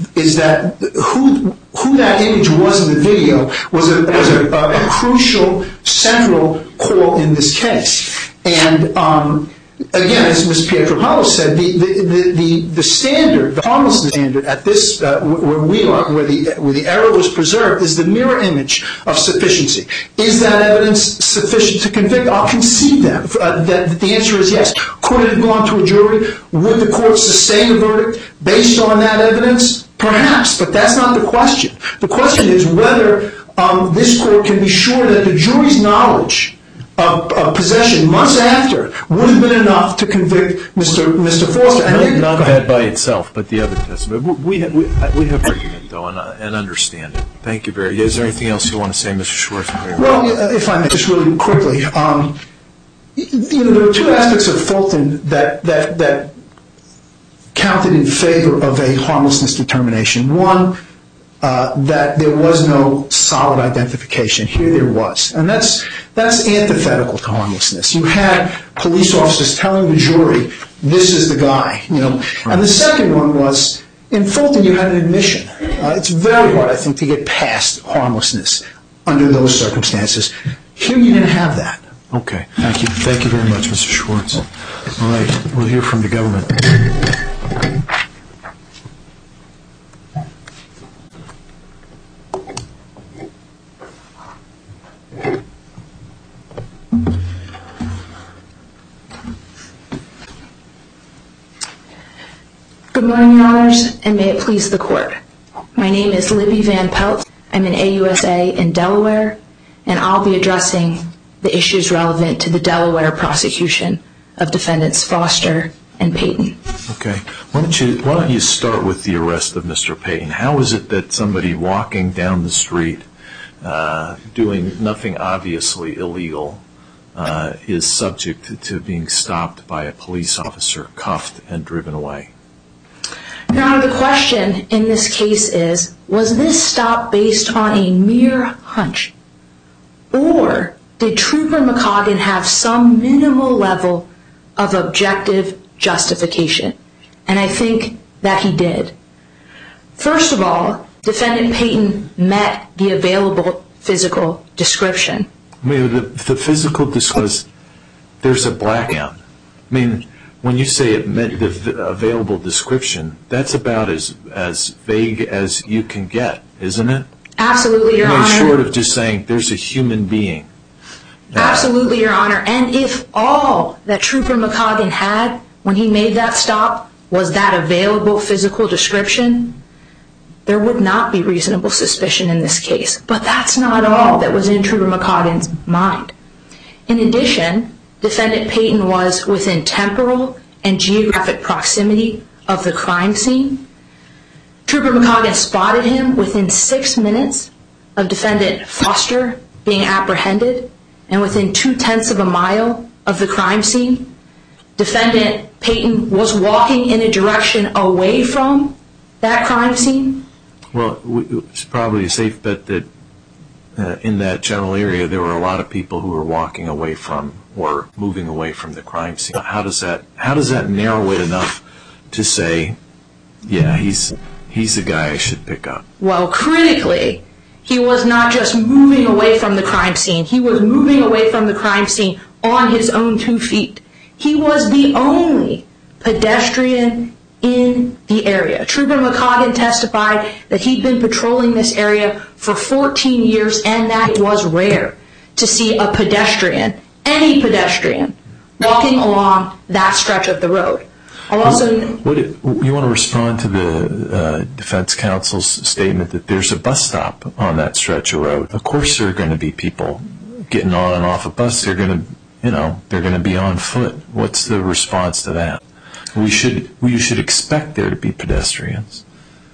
S6: who that image was in the video was a crucial, central call in this case. And again, as Ms. Pietropalo said, the standard, the harmlessness standard at this where we are, where the error was preserved, is the mirror image of sufficiency. Is that evidence sufficient to convict? I'll concede that. The answer is yes. Could it have gone to a jury? Would the court sustain a verdict based on that evidence? Perhaps, but that's not the question. The question is whether this court can be sure that the jury's knowledge of possession months after would have been enough to convict Mr. Foster.
S1: Not that by itself, but the other testimony. We have argument, though, and understand it. Thank you very much. Is there anything else you want to say, Mr. Schwartz?
S6: Well, if I may, just really quickly, there are two aspects of Fulton that counted in favor of a harmlessness determination. One, that there was no solid identification. Here there was. And that's antithetical to harmlessness. You had police officers telling the jury, this is the guy. And the second one was, in Fulton you had an admission. It's very hard, I think, to get past harmlessness under those circumstances. Here you didn't have that.
S1: Okay. Thank you. Thank you very much, Mr. Schwartz. All right. We'll hear from the government.
S7: Good morning, Your Honors, and may it please the Court. My name is Libby Van Pelt. I'm an AUSA in Delaware, and I'll be addressing the issues relevant to the Delaware prosecution of defendants Foster and Payton.
S1: Okay. Why don't you start with the arrest of Mr. Payton? How is it that somebody walking down the street, doing nothing obviously illegal, is subject to being stopped by a police officer, cuffed, and driven away?
S7: Your Honor, the question in this case is, was this stop based on a mere hunch? Or did Trooper McCoggin have some minimal level of objective justification? And I think that he did. First of all, Defendant Payton met the available physical description.
S1: I mean, the physical description, there's a blackout. I mean, when you say it met the available description, that's about as vague as you can get, isn't it?
S7: Absolutely, Your Honor.
S1: Short of just saying there's a human being.
S7: Absolutely, Your Honor. And if all that Trooper McCoggin had when he made that stop was that available physical description, there would not be reasonable suspicion in this case. But that's not all that was in Trooper McCoggin's mind. In addition, Defendant Payton was within temporal and geographic proximity of the crime scene. Trooper McCoggin spotted him within 6 minutes of Defendant Foster being apprehended and within 0.2 of a mile of the crime scene. Defendant Payton was walking in a direction away from that crime scene.
S1: Well, it's probably a safe bet that in that general area there were a lot of people who were walking away from or moving away from the crime scene. How does that narrow it enough to say, yeah, he's the guy I should pick up?
S7: Well, critically, he was not just moving away from the crime scene. He was moving away from the crime scene on his own 2 feet. He was the only pedestrian in the area. Trooper McCoggin testified that he'd been patrolling this area for 14 years and that it was rare to see a pedestrian, any pedestrian, walking along that stretch of the road. You
S1: want to respond to the defense counsel's statement that there's a bus stop on that stretch of road. Of course there are going to be people getting on and off a bus. They're going to be on foot. What's the response to that? You should expect there to be pedestrians.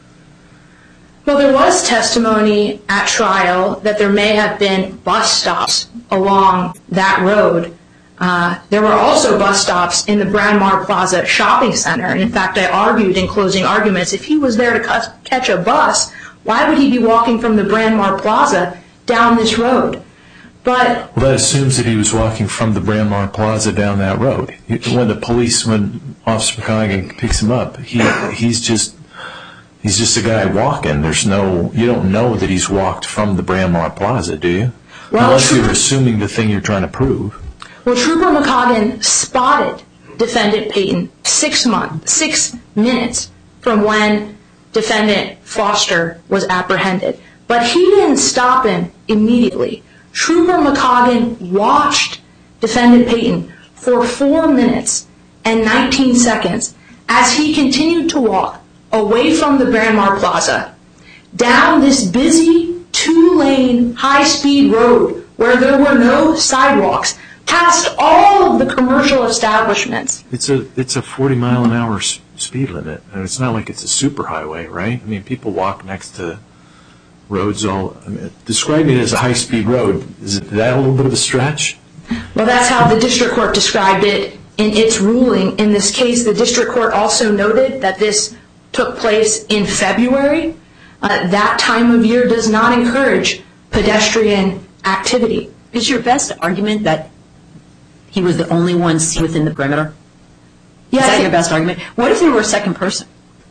S7: Well, there was testimony at trial that there may have been bus stops along that road. There were also bus stops in the Bryn Mawr Plaza shopping center. And in fact, I argued in closing arguments, if he was there to catch a bus, why would he be walking from the Bryn Mawr Plaza down this road? Well,
S1: that assumes that he was walking from the Bryn Mawr Plaza down that road. When Officer McCoggin picks him up, he's just a guy walking. You don't know that he's walked from the Bryn Mawr Plaza, do you? Unless you're assuming the thing you're trying to prove.
S7: Well, Trooper McCoggin spotted Defendant Payton 6 minutes from when Defendant Foster was apprehended. But he didn't stop him immediately. Trooper McCoggin watched Defendant Payton for 4 minutes and 19 seconds as he continued to walk away from the Bryn Mawr Plaza down this busy 2-lane high-speed road where there were no sidewalks, past all of the commercial establishments.
S1: It's a 40-mile-an-hour speed limit, and it's not like it's a superhighway, right? I mean, people walk next to roads describing it as a high-speed road, is that a little bit of a stretch?
S7: Well, that's how the district court described it in its ruling. In this case, the district court also noted that this took place in February. That time of year does not encourage pedestrian activity.
S4: Is your best argument that he was the only one seen within the perimeter?
S7: Yes.
S4: Is that your best argument? What if there were a second person?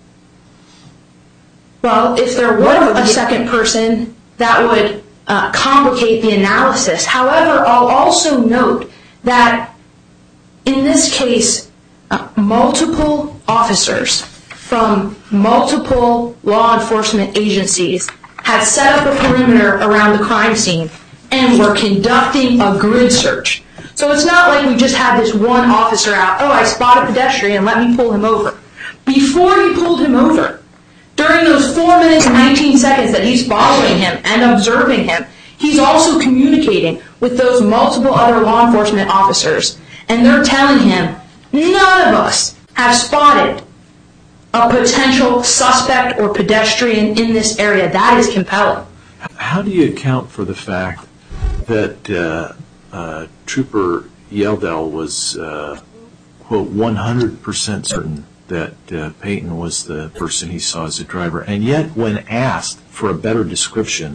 S7: Well, if there were a second person, that would complicate the analysis. However, I'll also note that in this case, multiple officers from multiple law enforcement agencies had set up a perimeter around the crime scene and were conducting a grid search. So it's not like we just had this one officer out, I spot a pedestrian, let me pull him over. Before he pulled him over, during those 4 minutes and 19 seconds that he's following him and observing him, he's also communicating with those multiple other law enforcement officers, and they're telling him, none of us have spotted a potential suspect or pedestrian in this area. That is compelling.
S1: How do you account for the fact that Trooper Yeldell was, quote, 100% certain that Payton was the person he saw as a driver, and yet when asked for a better description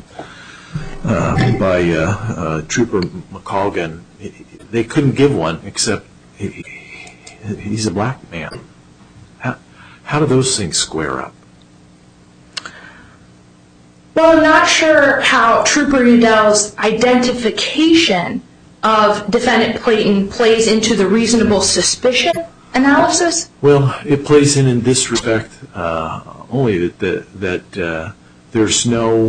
S1: by Trooper McColgan, they couldn't give one except he's a black man. How do those things square up?
S7: Well, I'm not sure how Trooper Yeldell's identification of Defendant Payton plays into the reasonable suspicion analysis. Well,
S1: it plays in this respect only that there's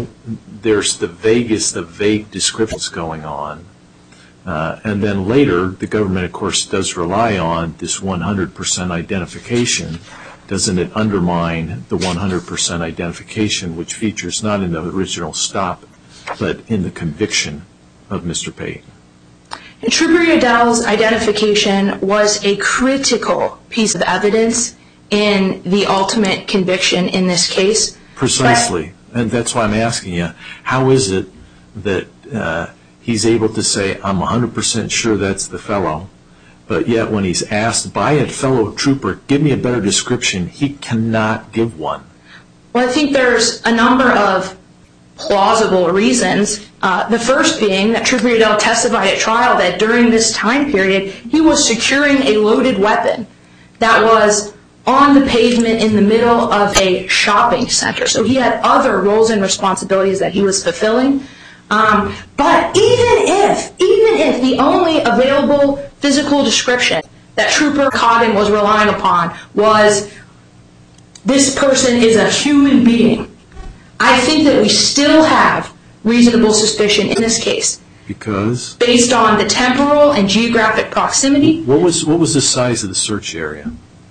S1: the vague descriptions going on, and then later the government, of course, does rely on this 100% identification. Doesn't it undermine the 100% identification, which features not in the original stop, but in the conviction of Mr. Payton?
S7: Trooper Yeldell's identification was a critical piece of evidence in the ultimate conviction in this case.
S1: Precisely, and that's why I'm asking you, how is it that he's able to say, I'm 100% sure that's the fellow, but yet when he's asked by a fellow trooper, give me a better description, he cannot give one?
S7: Well, I think there's a number of plausible reasons. The first being that Trooper Yeldell testified at trial that during this time period, he was securing a loaded weapon that was on the pavement in the middle of a shopping center. So he had other roles and responsibilities that he was fulfilling. But even if the only available physical description that Trooper McColgan was relying upon was this person is a human being, I think that we still have reasonable suspicion in this case.
S1: Because?
S7: Based on the temporal and geographic proximity.
S1: What was the size of the search area?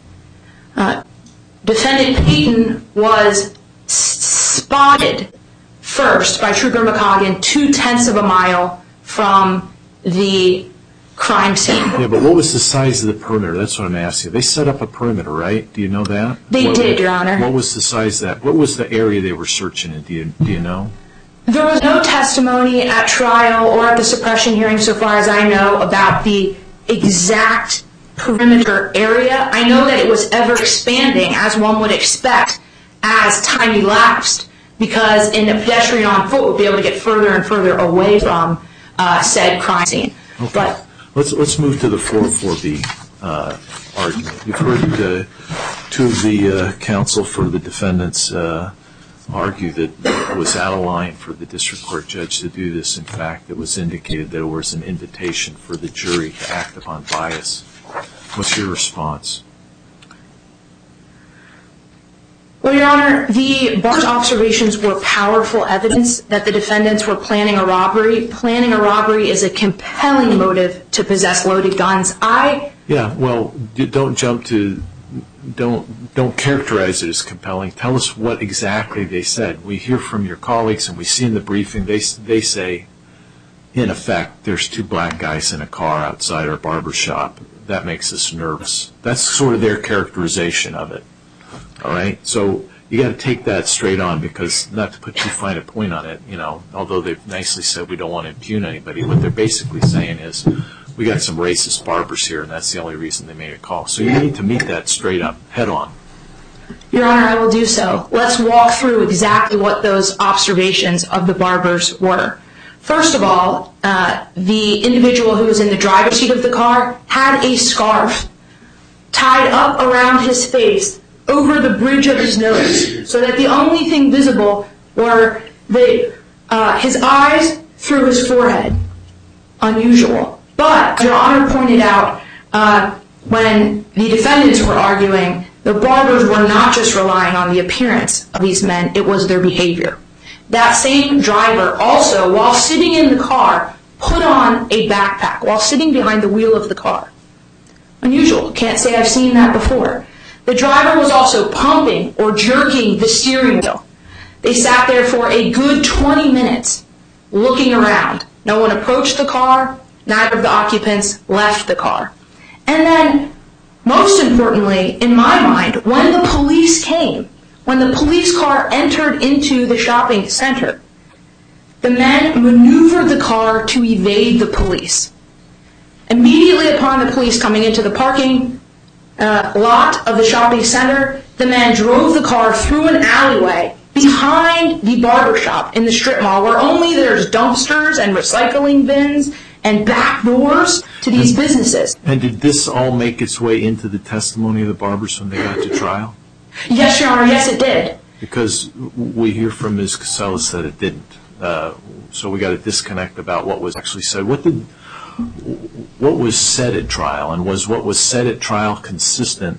S7: Defendant Payton was spotted first by Trooper McColgan 0.2 of a mile from the crime scene.
S1: Yeah, but what was the size of the perimeter? That's what I'm asking. They set up a perimeter, right? Do you know that?
S7: They did, Your Honor.
S1: What was the size of that? What was the area they were searching in? Do you know?
S7: There was no testimony at trial or at the suppression hearing, so far as I know, about the exact perimeter area. I know that it was ever expanding, as one would expect, as time elapsed, because a pedestrian on foot would be able to get further and further away from said crime scene.
S1: Okay.
S7: But
S1: let's move to the 404B argument. You've heard two of the counsel for the defendants argue that it was out of line for the district court judge to do this. In fact, it was indicated that it was an invitation for the jury to act upon bias. What's your response?
S7: Well, Your Honor, the bar's observations were powerful evidence that the defendants were planning a robbery. Planning a robbery is a compelling motive to possess loaded guns. I
S1: Yeah, well, don't characterize it as compelling. Tell us what exactly they said. We hear from your colleagues and we see in the briefing, they say, in effect, there's two black guys in a car outside our barber shop. That makes us nervous. That's sort of their characterization of it. All right? So you got to take that straight on, because not to put too fine a point on it, although they've nicely said we don't want to impugn anybody, what they're basically saying is we got some racist barbers here, and that's the only reason they made a call. So you need to meet that straight up, head on.
S7: Your Honor, I will do so. Let's walk through exactly what those observations of the barbers were. First of all, the individual who was in the driver's seat of the car had a scarf tied up around his face over the bridge of his nose, so that the only thing visible were his eyes through his forehead. Unusual. But, as Your Honor pointed out, when the defendants were arguing, the barbers were not just relying on the appearance of these men, it was their behavior. That same driver also, while sitting in the car, put on a backpack while sitting behind the wheel of the car. Unusual. Can't say I've seen that before. The driver was also pumping or jerking the steering wheel. They sat there for a good 20 minutes looking around. No one approached the car. Neither of the occupants left the car. And then, most importantly, in my mind, when the police came, when the police car entered into the shopping center, the men maneuvered the car to evade the police. Immediately upon the police coming into the parking lot of the shopping center, the men drove the car through an alleyway behind the barbershop in the strip mall, where only there's dumpsters and recycling bins and back doors to these businesses.
S1: And did this all make its way into the testimony of the barbers when they got to trial?
S7: Yes, Your Honor, yes it did.
S1: Because we hear from Ms. Casellas that it didn't. So we got a disconnect about what was actually said. What was said at trial, and was what was said at trial consistent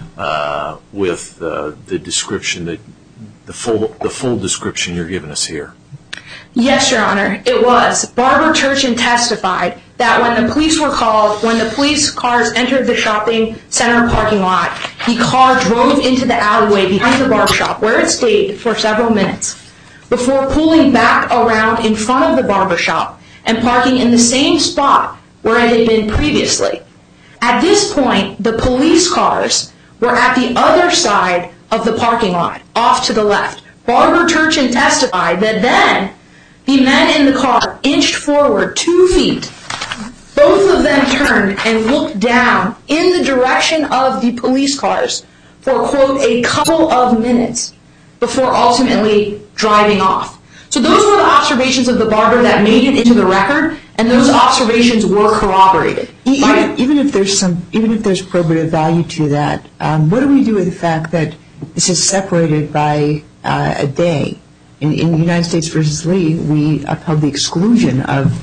S1: with the description, the full description you're giving us here?
S7: Yes, Your Honor, it was. Barbara Turchin testified that when the police were called, when the police cars entered the shopping center parking lot, the car drove into the alleyway behind the barbershop, where it stayed for several minutes, before pulling back around in front of the barbershop and parking in the same spot where it had been previously. At this point, the police cars were at the other side of the parking lot, off to the left. Barbara Turchin testified that then the men in the car inched forward 2 feet. Both of them turned and looked down in the direction of the police cars for, quote, a couple of minutes before ultimately driving off. So those were the observations of the barber that made it into the record, and those observations were corroborated.
S3: Even if there's probative value to that, what do we do with the fact that this is separated by a day? In United States v. Lee, we upheld the exclusion of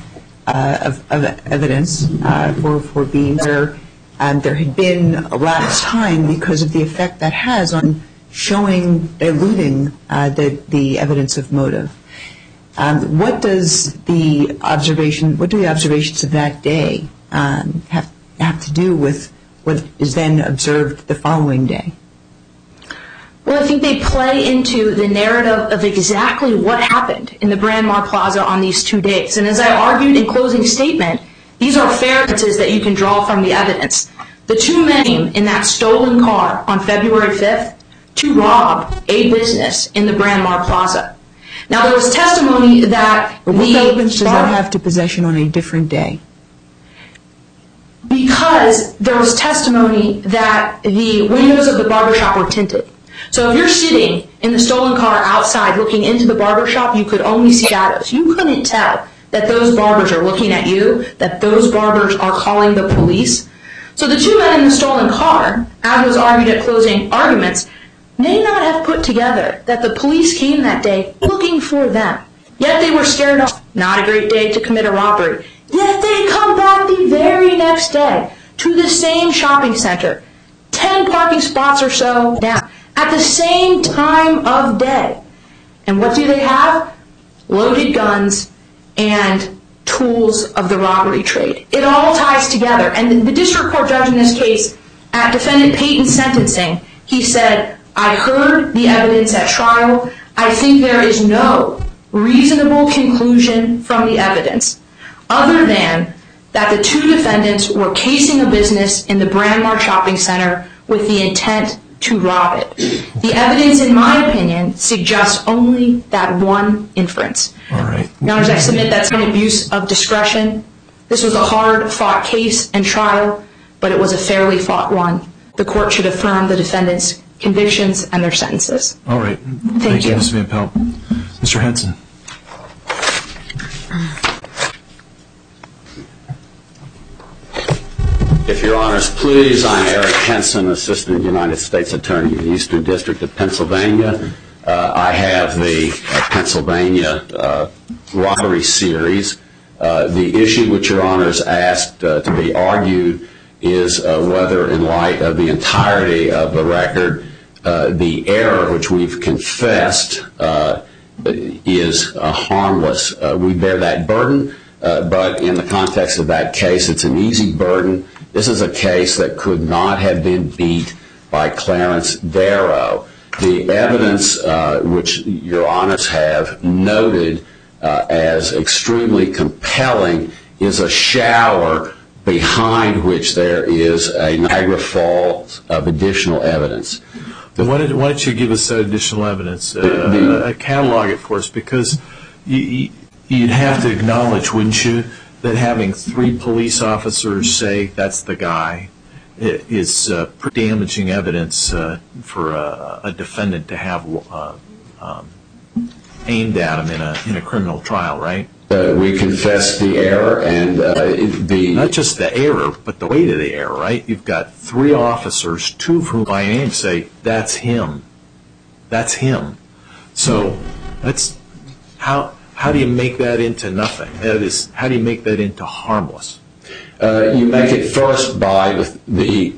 S3: evidence for being there. There had been a lapse time because of the effect that has on diluting the evidence of motive. What do the observations of that day have to do with what is then observed the following day?
S7: Well, I think they play into the narrative of exactly what happened in the Brand Mar Plaza on these 2 days. And as I argued in closing statement, these are fair inferences that you can draw from the evidence. The 2 men in that stolen car on February 5th to rob a business in the Brand Mar Plaza. Now, there was testimony that
S3: what relevance does that have to possession on a different day?
S7: Because there was testimony that the windows of the barbershop were tinted. So if you're sitting in the stolen car outside looking into the barbershop, you could only see shadows. You couldn't tell that those barbers are looking at you, that those barbers are calling the police. So the 2 men in the stolen car, as was argued at closing arguments, may not have put together that the police came that day looking for them. Yet they were scared off. Not a great day to commit a robbery. Yet they come back the very next day to the same shopping center, 10 parking spots or so down, at the same time of day. And what do they have? Loaded guns and tools of the robbery trade. It all ties together. And the district court judge in this case, at defendant Payton's sentencing, he said, I heard the evidence at trial. I think there is no reasonable conclusion from the evidence other than that the two defendants were casing a business in the Brandmart shopping center with the intent to rob it. The evidence, in my opinion, suggests only that one inference.
S1: All right.
S7: Your Honors, I submit that's an abuse of discretion. This was a hard-fought case and trial, but it was a fairly fought one. The court should affirm the defendants' convictions and their sentences.
S1: All right.
S7: Thank you.
S1: Ms. Van Pelt. Mr. Henson.
S8: If Your Honors please, I'm Eric Henson, Assistant United States Attorney in the Eastern District of Pennsylvania. I have the Pennsylvania robbery series. The issue which Your Honors asked to be argued is whether, in light of the entirety of the record, the error which we've confessed is harmless. We bear that burden, but in the context of that case, it's an easy burden. This is a case that could not have been beat by Clarence Darrow. The evidence which Your Honors have noted as extremely compelling is a shower behind which there is a Niagara Falls of additional evidence.
S1: Why don't you give us that additional evidence, catalog it for us, because you'd have to acknowledge, wouldn't you, that having 3 police officers say that's the guy is pretty damaging evidence for a defendant to have aimed at him in a criminal trial, right?
S8: We confess the error and
S1: not just the error, but the weight of the error, right? You've got 3 officers, 2 of whom by name say, that's him. That's him. So how do you make that into nothing? That is, how do you make that into harmless?
S8: You make it first by the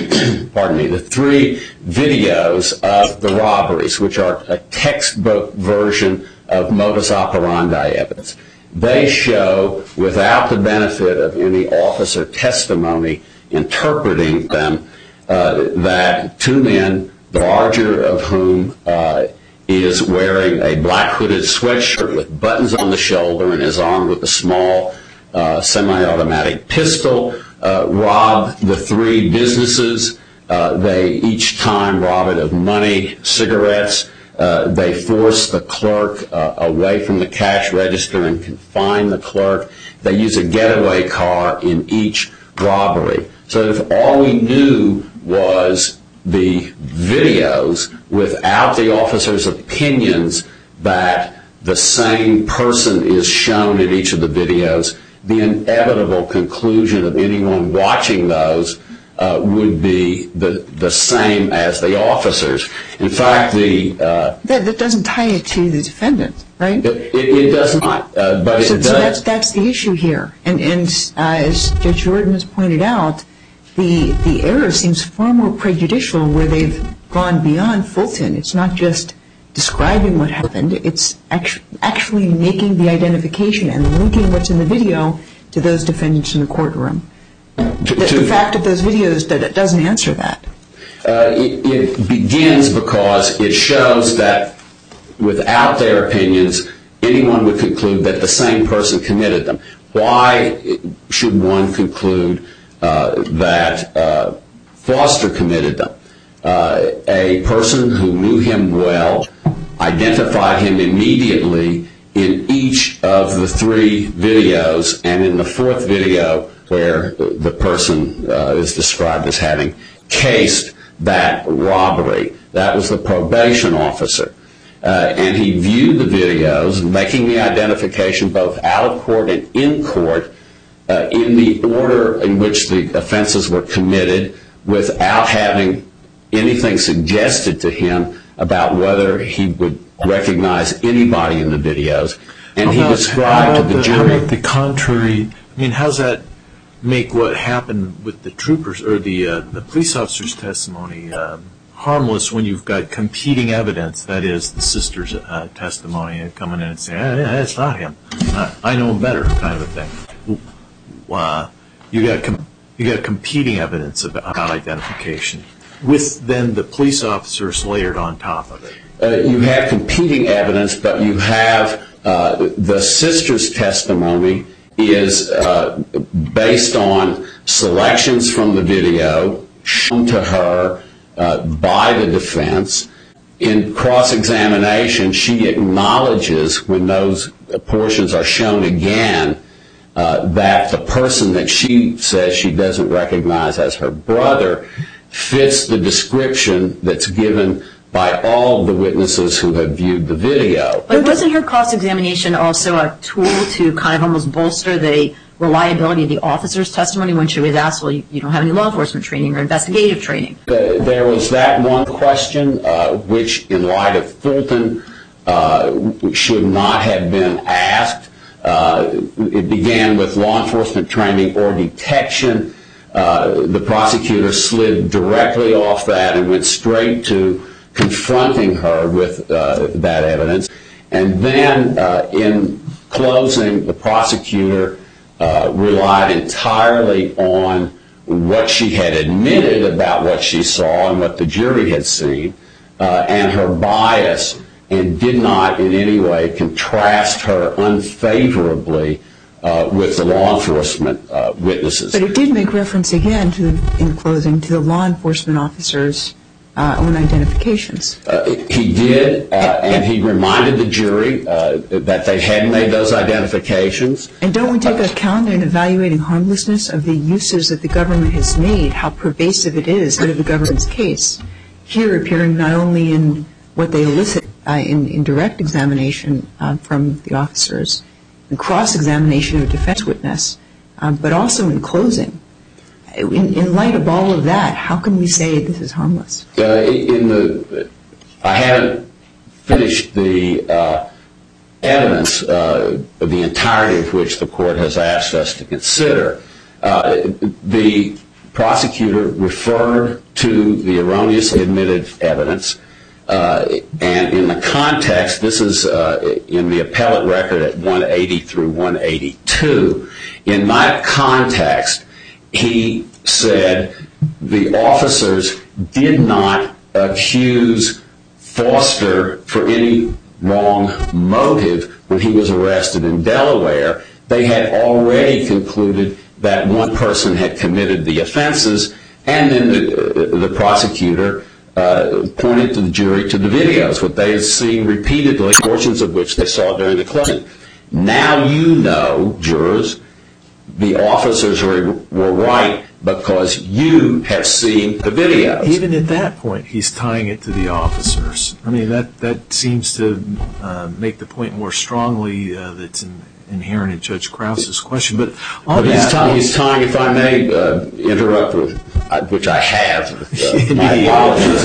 S8: 3 videos of the robberies, which are a textbook version of modus operandi evidence. They show, without the benefit of any officer testimony interpreting them, that 2 men, the larger of whom is wearing a black hooded sweatshirt with buttons on the shoulder and is armed with a small semi-automatic pistol, rob the 3 businesses. They each time rob it of money, cigarettes. They force the clerk away from the cash register and confine the clerk. They use a getaway car in each robbery. So if all we knew was the videos without the officer's opinions that the same person is shown in each of the videos, the inevitable conclusion of anyone watching those would be the same as the officers. In fact,
S3: that doesn't tie it to the defendant, right?
S8: It does not, but it does.
S3: That's the issue here. And as Judge Jordan has pointed out, the error seems far more prejudicial where they've gone beyond Fulton. It's not just describing what happened. It's actually making the identification and linking what's in the video to those defendants in the courtroom. The fact of those videos doesn't answer that.
S8: It begins because it shows that without their opinions, anyone would conclude that the same person committed them. Why should one conclude that Foster committed them? A person who knew him well identified him immediately in each of the 3 videos, and in the 4th video where the person is described as having cased that robbery. That was the probation officer. And he viewed the videos, making the identification both out of court and in court in the order in which the offenses were committed without having anything suggested to him about whether he would recognize anybody in the videos. And he described to the jury...
S1: How about the contrary? I mean, how does that make what happened with the troopers or the police officer's testimony harmless when you've got competing evidence, that is, the sister's testimony coming in and saying, that's not him. I know him better kind of a thing. You got competing evidence about identification, with then the police officers layered on top of it.
S8: You have competing evidence, but you have the sister's testimony is based on selections from the video shown to her by the defense. In cross-examination, she acknowledges when those portions are shown again that the person that she says she doesn't recognize as her brother fits the description that's given by all the witnesses who have viewed the video.
S4: But wasn't her cross-examination also a tool to kind of almost bolster the reliability of the officer's testimony when she was asked, well, you don't have any law enforcement training or investigative training?
S8: There was that one question, which in light of Fulton should not have been asked. It began with law enforcement training or detection. The prosecutor slid directly off that and went straight to confronting her with that evidence. And then in closing, the prosecutor relied entirely on what she had admitted about what she saw and what the jury had seen, and her bias, and did not in any way contrast her unfavorably with the law enforcement witnesses.
S3: But it did make reference again, in closing, to the law enforcement officers' own identifications.
S8: He did, and he reminded the jury that they had made those identifications.
S3: And don't we take account in evaluating harmlessness of the uses that the government has made, how pervasive it is out of the government's case, here appearing not only in what they elicit in direct examination from the officers, in cross-examination of a defense witness, but also in closing. In light of all of that, how can we say this is harmless?
S8: I haven't finished the evidence, the entirety of which the court has asked us to consider. The prosecutor referred to the erroneously admitted evidence, and in the context, this is in the appellate record at 180 through 182. In that context, he said the officers did not accuse Foster for any wrong motive when he was arrested in Delaware. They had already concluded that one person had committed the offenses, and then the prosecutor pointed to the jury to the videos, what they had seen repeatedly, portions of which they saw during the closing. Now you know, jurors, the officers were right because you have seen the videos.
S1: Even at that point, he's tying it to the officers. I mean, that seems to make the point more strongly that's inherent in Judge Krause's question. But
S8: he's tying, if I may interrupt, which I have, my apologies.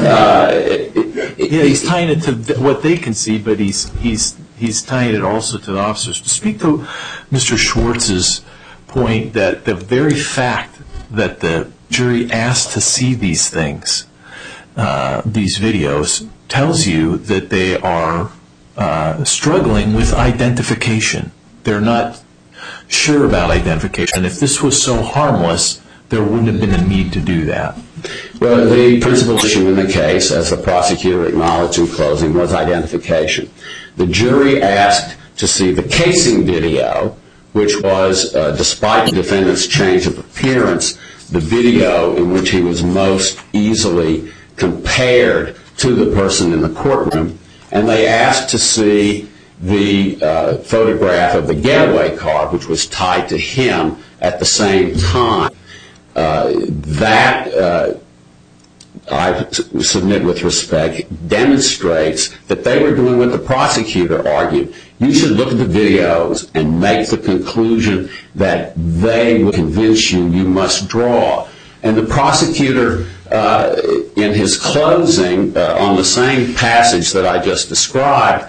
S1: He's tying it to what they can see, but he's tying it also to the officers. To speak to Mr. Schwartz's point that the very fact that the jury asked to see these things, these videos, tells you that they are struggling with identification. They're not sure about identification. If this was so harmless, there wouldn't have been a need to do that.
S8: Well, the principal issue in the case, as the prosecutor acknowledged in closing, was identification. The jury asked to see the casing video, which was, despite the defendant's change of appearance, the video in which he was most easily compared to the person in the courtroom, and they asked to see the photograph of the getaway car, which was tied to him at the same time. That, I submit with respect, demonstrates that they were doing what the prosecutor argued. You should look at the videos and make the conclusion that they will convince you must draw. And the prosecutor, in his closing, on the same passage that I just described,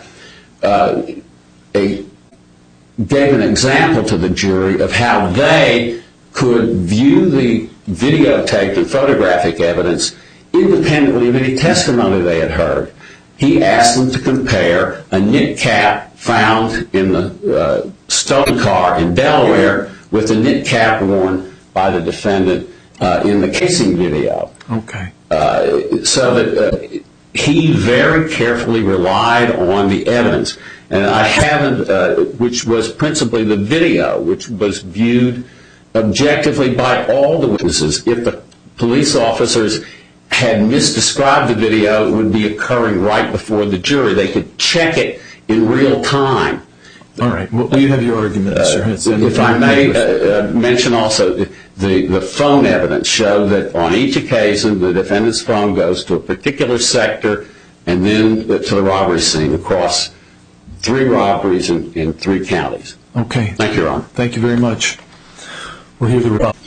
S8: gave an example to the jury of how they could view the videotaped and photographic evidence independently of any testimony they had heard. He asked them to compare a knit cap found in the stolen car in Delaware with the knit cap worn by the defendant in the casing video.
S1: Okay.
S8: So that he very carefully relied on the evidence. And I haven't, which was principally the video, which was viewed objectively by all the witnesses. If the police officers had misdescribed the video, it would be occurring right before the jury. They could check it in real time.
S1: All right. Well, you have your argument, sir.
S8: If I may mention also, the phone evidence showed that on each occasion the defendant's phone goes to a particular sector and then to the robbery scene across 3 robberies in 3 counties.
S1: Okay.
S8: Thank you, Your Honor.
S1: Thank you very much. We'll hear the rebuttal.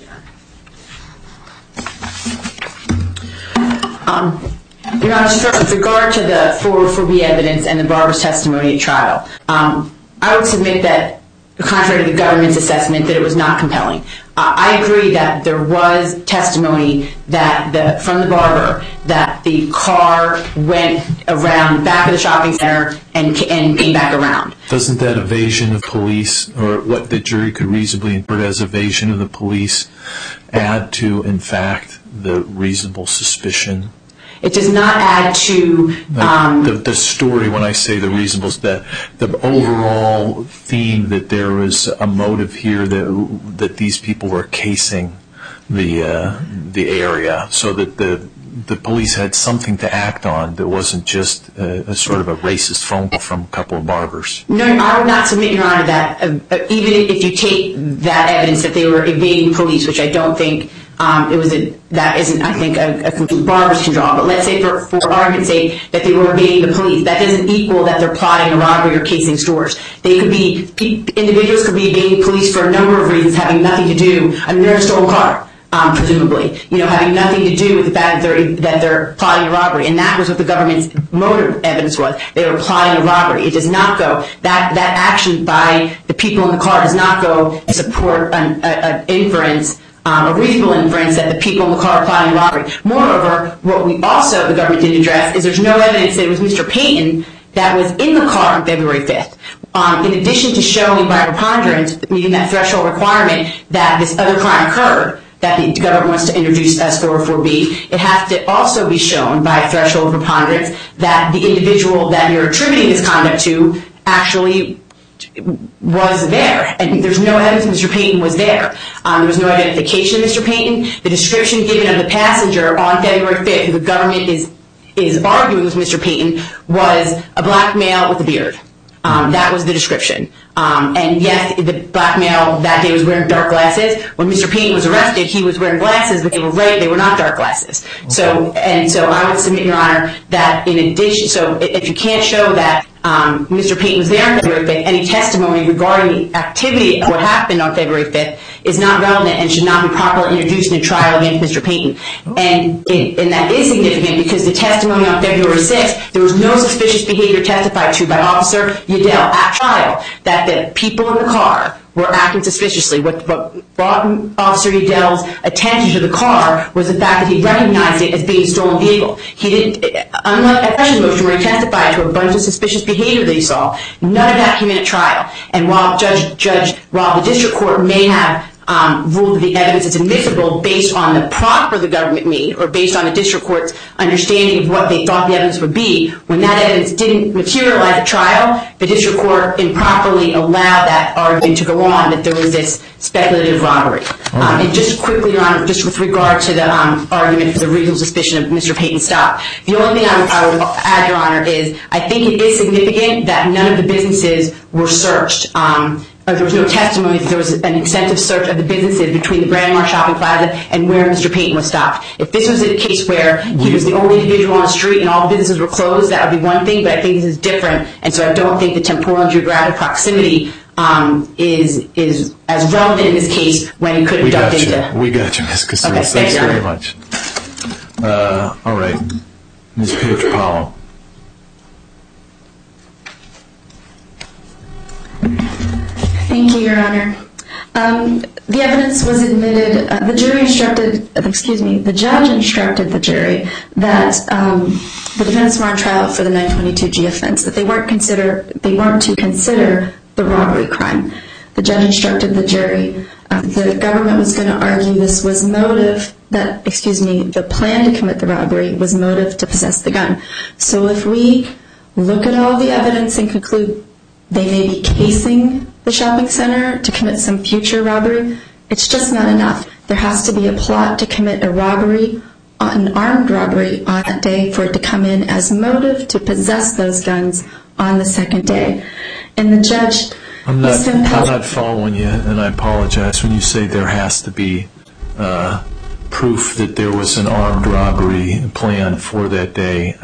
S2: Your Honor, with regard to the 404B evidence and the barber's testimony at trial, I would submit that, contrary to the government's assessment, that it was not compelling. I agree that there was testimony that from the barber that the car went around the back of the shopping center and came back around.
S1: Doesn't that evasion of police, or what the jury could reasonably interpret as evasion of the police, add to, in fact, the reasonable suspicion?
S2: It does not add to
S1: the story. When I say the reasonable, the overall theme that there was a motive here that these people were casing the area, so that the police had something to act on that wasn't just a sort of a racist phone call from a couple of barbers.
S2: No, I would not submit, Your Honor, that even if you take that evidence that they were evading police, which I don't think that isn't, I think, a complete barbers can draw. But let's say, for argument's sake, that they were evading the police. That doesn't equal that they're plotting a robbery or casing stores. Individuals could be evading police for a number of reasons, having nothing to do. I mean, they're in a stolen car, presumably, having nothing to do with the fact that they're plotting a robbery. And that was what the government's motive evidence was. They were plotting a robbery. It does not go, that action by the people in the car does not go to support an inference, a reasonable inference that the people in the car are plotting a robbery. Moreover, what we also, the government didn't address, is there's no evidence that it was Mr. Payton that was in the car on February 5th. In addition to showing by preponderance, meeting that threshold requirement that this other crime occurred, that the government wants to introduce as 404B, it has to also be shown by a threshold preponderance that the individual that you're attributing this conduct to actually was there. And there's no evidence Mr. Payton was there. There was no identification of Mr. Payton. The description given of the passenger on February 5th, who the government is arguing was Mr. Payton, was a black male with a beard. That was the description. And yes, the black male that day was wearing dark glasses. When Mr. Payton was arrested, he was wearing glasses, but they were not dark glasses. Okay. So I would submit, Your Honor, that in addition, so if you can't show that Mr. Payton was there on February 5th, any testimony regarding the activity of what happened on February 5th is not relevant and should not be properly introduced in a trial against Mr. Payton. And that is significant because the testimony on February 6th, there was no suspicious behavior testified to by Officer Udell at trial, that the people in the car were acting suspiciously. What brought Officer Udell's attention to the car was the fact that he recognized it as being a stolen vehicle. He didn't, unlike at Pressure Motion where he testified to a bunch of suspicious behavior that he saw, none of that came in at trial. And while the district court may have ruled that the evidence is admissible based on the proffer the government made, or based on the district court's understanding of what they thought the evidence would be, when that evidence didn't materialize at trial, the district court improperly allowed that argument to go on that there was this speculative robbery. And just quickly, Your Honor, just with regard to the argument for the reasonable suspicion of Mr. Payton's stop, the only thing I would add, Your Honor, is I think it is significant that none of the businesses were searched. There was no testimony that there was an extensive search of the businesses between the Brandmar Shopping Plaza and where Mr. Payton was stopped. If this was a case where he was the only individual on the street and all the businesses were closed, that would be one thing, but I think this is different, and so I don't think the temporal and geographic proximity is as relevant in this case when he could have ducked into...
S1: We got you, Ms. Casillas.
S2: Okay,
S1: thanks very much. All right. Ms. Pietropalo.
S5: Thank you, Your Honor. The evidence was admitted. The judge instructed the jury that the defendants were on trial for the 922G offense, that they weren't to consider the robbery crime. The judge instructed the jury the government was going to argue this was the plan to commit the robbery was motive to possess the gun. So if we look at all the evidence and conclude they may be casing the shopping center to commit some future robbery, it's just not enough. There has to be a plot to commit a robbery, an armed robbery on that day for it to come in as motive to possess those guns on the second day. And the judge...
S1: I'm not following you, and I apologize when you say there has to be proof that there was an armed robbery planned for that day.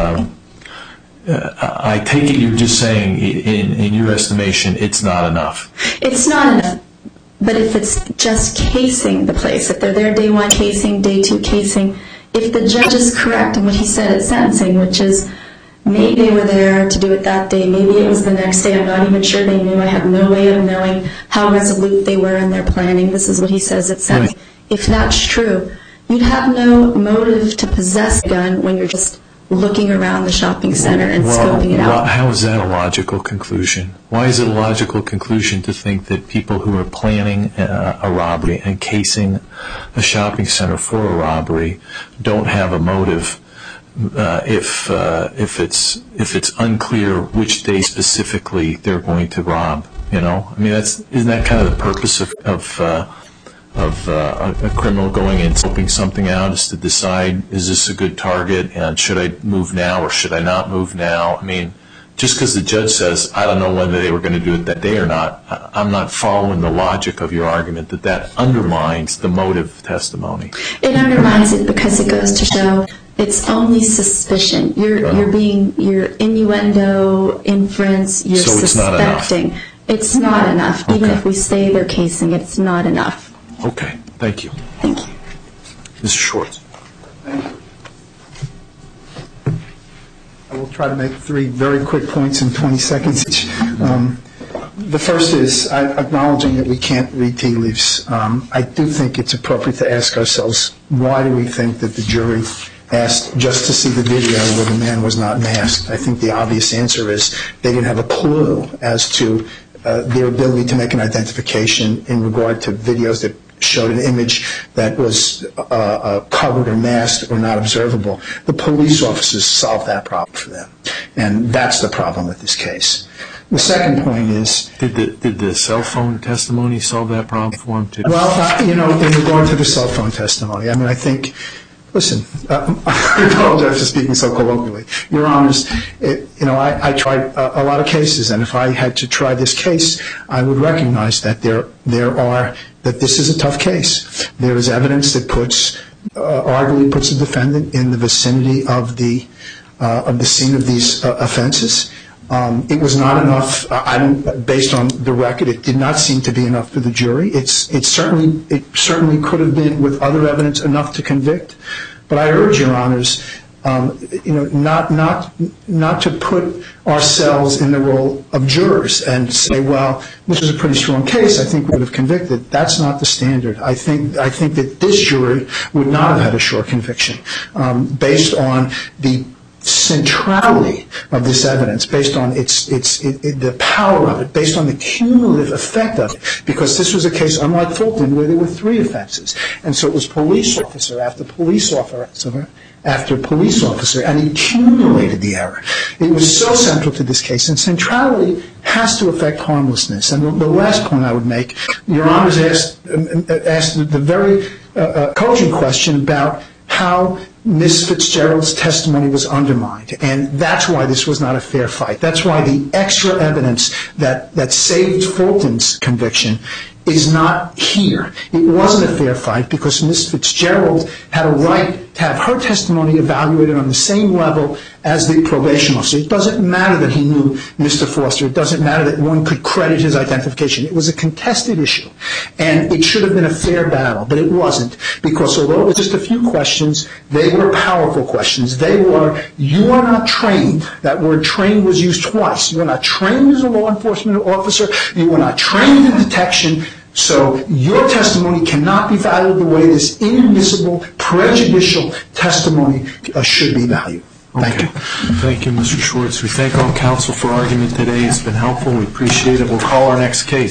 S1: I take it you're just saying, in your estimation, it's not enough.
S5: It's not enough. But if it's just casing the place, if they're there day one casing, day two casing, if the judge is correct in what he said at sentencing, which is maybe they were there to do it that day, maybe it was the next day, I'm not even sure they knew, I have no way of knowing how resolute they were in their planning, this is what he says at sentencing. Right. If that's true, you'd have no motive to possess a gun when you're just looking around the shopping center and scoping it out.
S1: How is that a logical conclusion? Why is it a logical conclusion to think that people who are planning a robbery and casing a shopping center for a robbery don't have a motive if it's unclear which day specifically they're going to rob? You know, I mean, isn't that kind of the purpose of a criminal going and scoping something out, is to decide, is this a good target and should I move now or should I not move now? I mean, just because the judge says, I don't know whether they were going to do it that day or not, I'm not following the logic of your argument that undermines the motive testimony.
S5: It undermines it because it goes to show it's only suspicion. Your innuendo, inference, you're suspecting. It's not enough. Okay. Even if we say they're casing, it's not enough.
S1: Okay, thank you.
S5: Thank you.
S1: Mr. Schwartz.
S6: Thank you. I will try to make 3 very quick points in 20 seconds each. The first is acknowledging that we can't read tea leaves. I do think it's appropriate to ask ourselves, why do we think that the jury asked just to see the video where the man was not masked? I think the obvious answer is they didn't have a clue as to their ability to make an identification in regard to videos that showed an image that was covered or masked or not observable. The police officers solved that problem for them, and that's the problem with this case. The second point is...
S1: Did the cell phone testimony solve that problem for him too?
S6: Well, in regard to the cell phone testimony, I mean, I think... Listen, I apologize for speaking so colloquially. Your Honors, I tried a lot of cases, and if I had to try this case, I would recognize that that this is a tough case. There is evidence that arguably puts the defendant in the vicinity of the scene of these offenses. It was not enough. Based on the record, it did not seem to be enough for the jury. It certainly could have been, with other evidence, enough to convict. But I urge Your Honors, not to put ourselves in the role of jurers and say, well, this is a pretty strong case, I think we would have convicted. That's not the standard. I think that this jury would not have had a sure conviction based on the centrality of this evidence, based on the power of it, based on the cumulative effect of it, because this was a case, unlike Fulton, where there were 3 offenses. And so it was police officer after police officer after police officer, and he accumulated the error. It was so central to this case, and centrality has to affect harmlessness. And the last point I would make, Your Honors asked the very cogent question about how Ms. Fitzgerald's testimony was undermined, and that's why this was not a fair fight. That's why the extra evidence that saved Fulton's conviction is not here. It wasn't a fair fight because Ms. Fitzgerald had a right to have her testimony evaluated on the same level as the probation officer. It doesn't matter that he knew Mr. Foster. It doesn't matter that one could credit his identification. It was a contested issue, and it should have been a fair battle, but it wasn't, because although it was just a few questions, they were powerful questions. They were, you are not trained. That word trained was used twice. You are not trained as a law enforcement officer. You are not trained in detection. So your testimony cannot be valued the way this inadmissible, prejudicial testimony should be valued. Thank you.
S1: Thank you, Mr. Schwartz. We thank all counsel for argument today. It's been helpful. We appreciate it. We'll call our next case.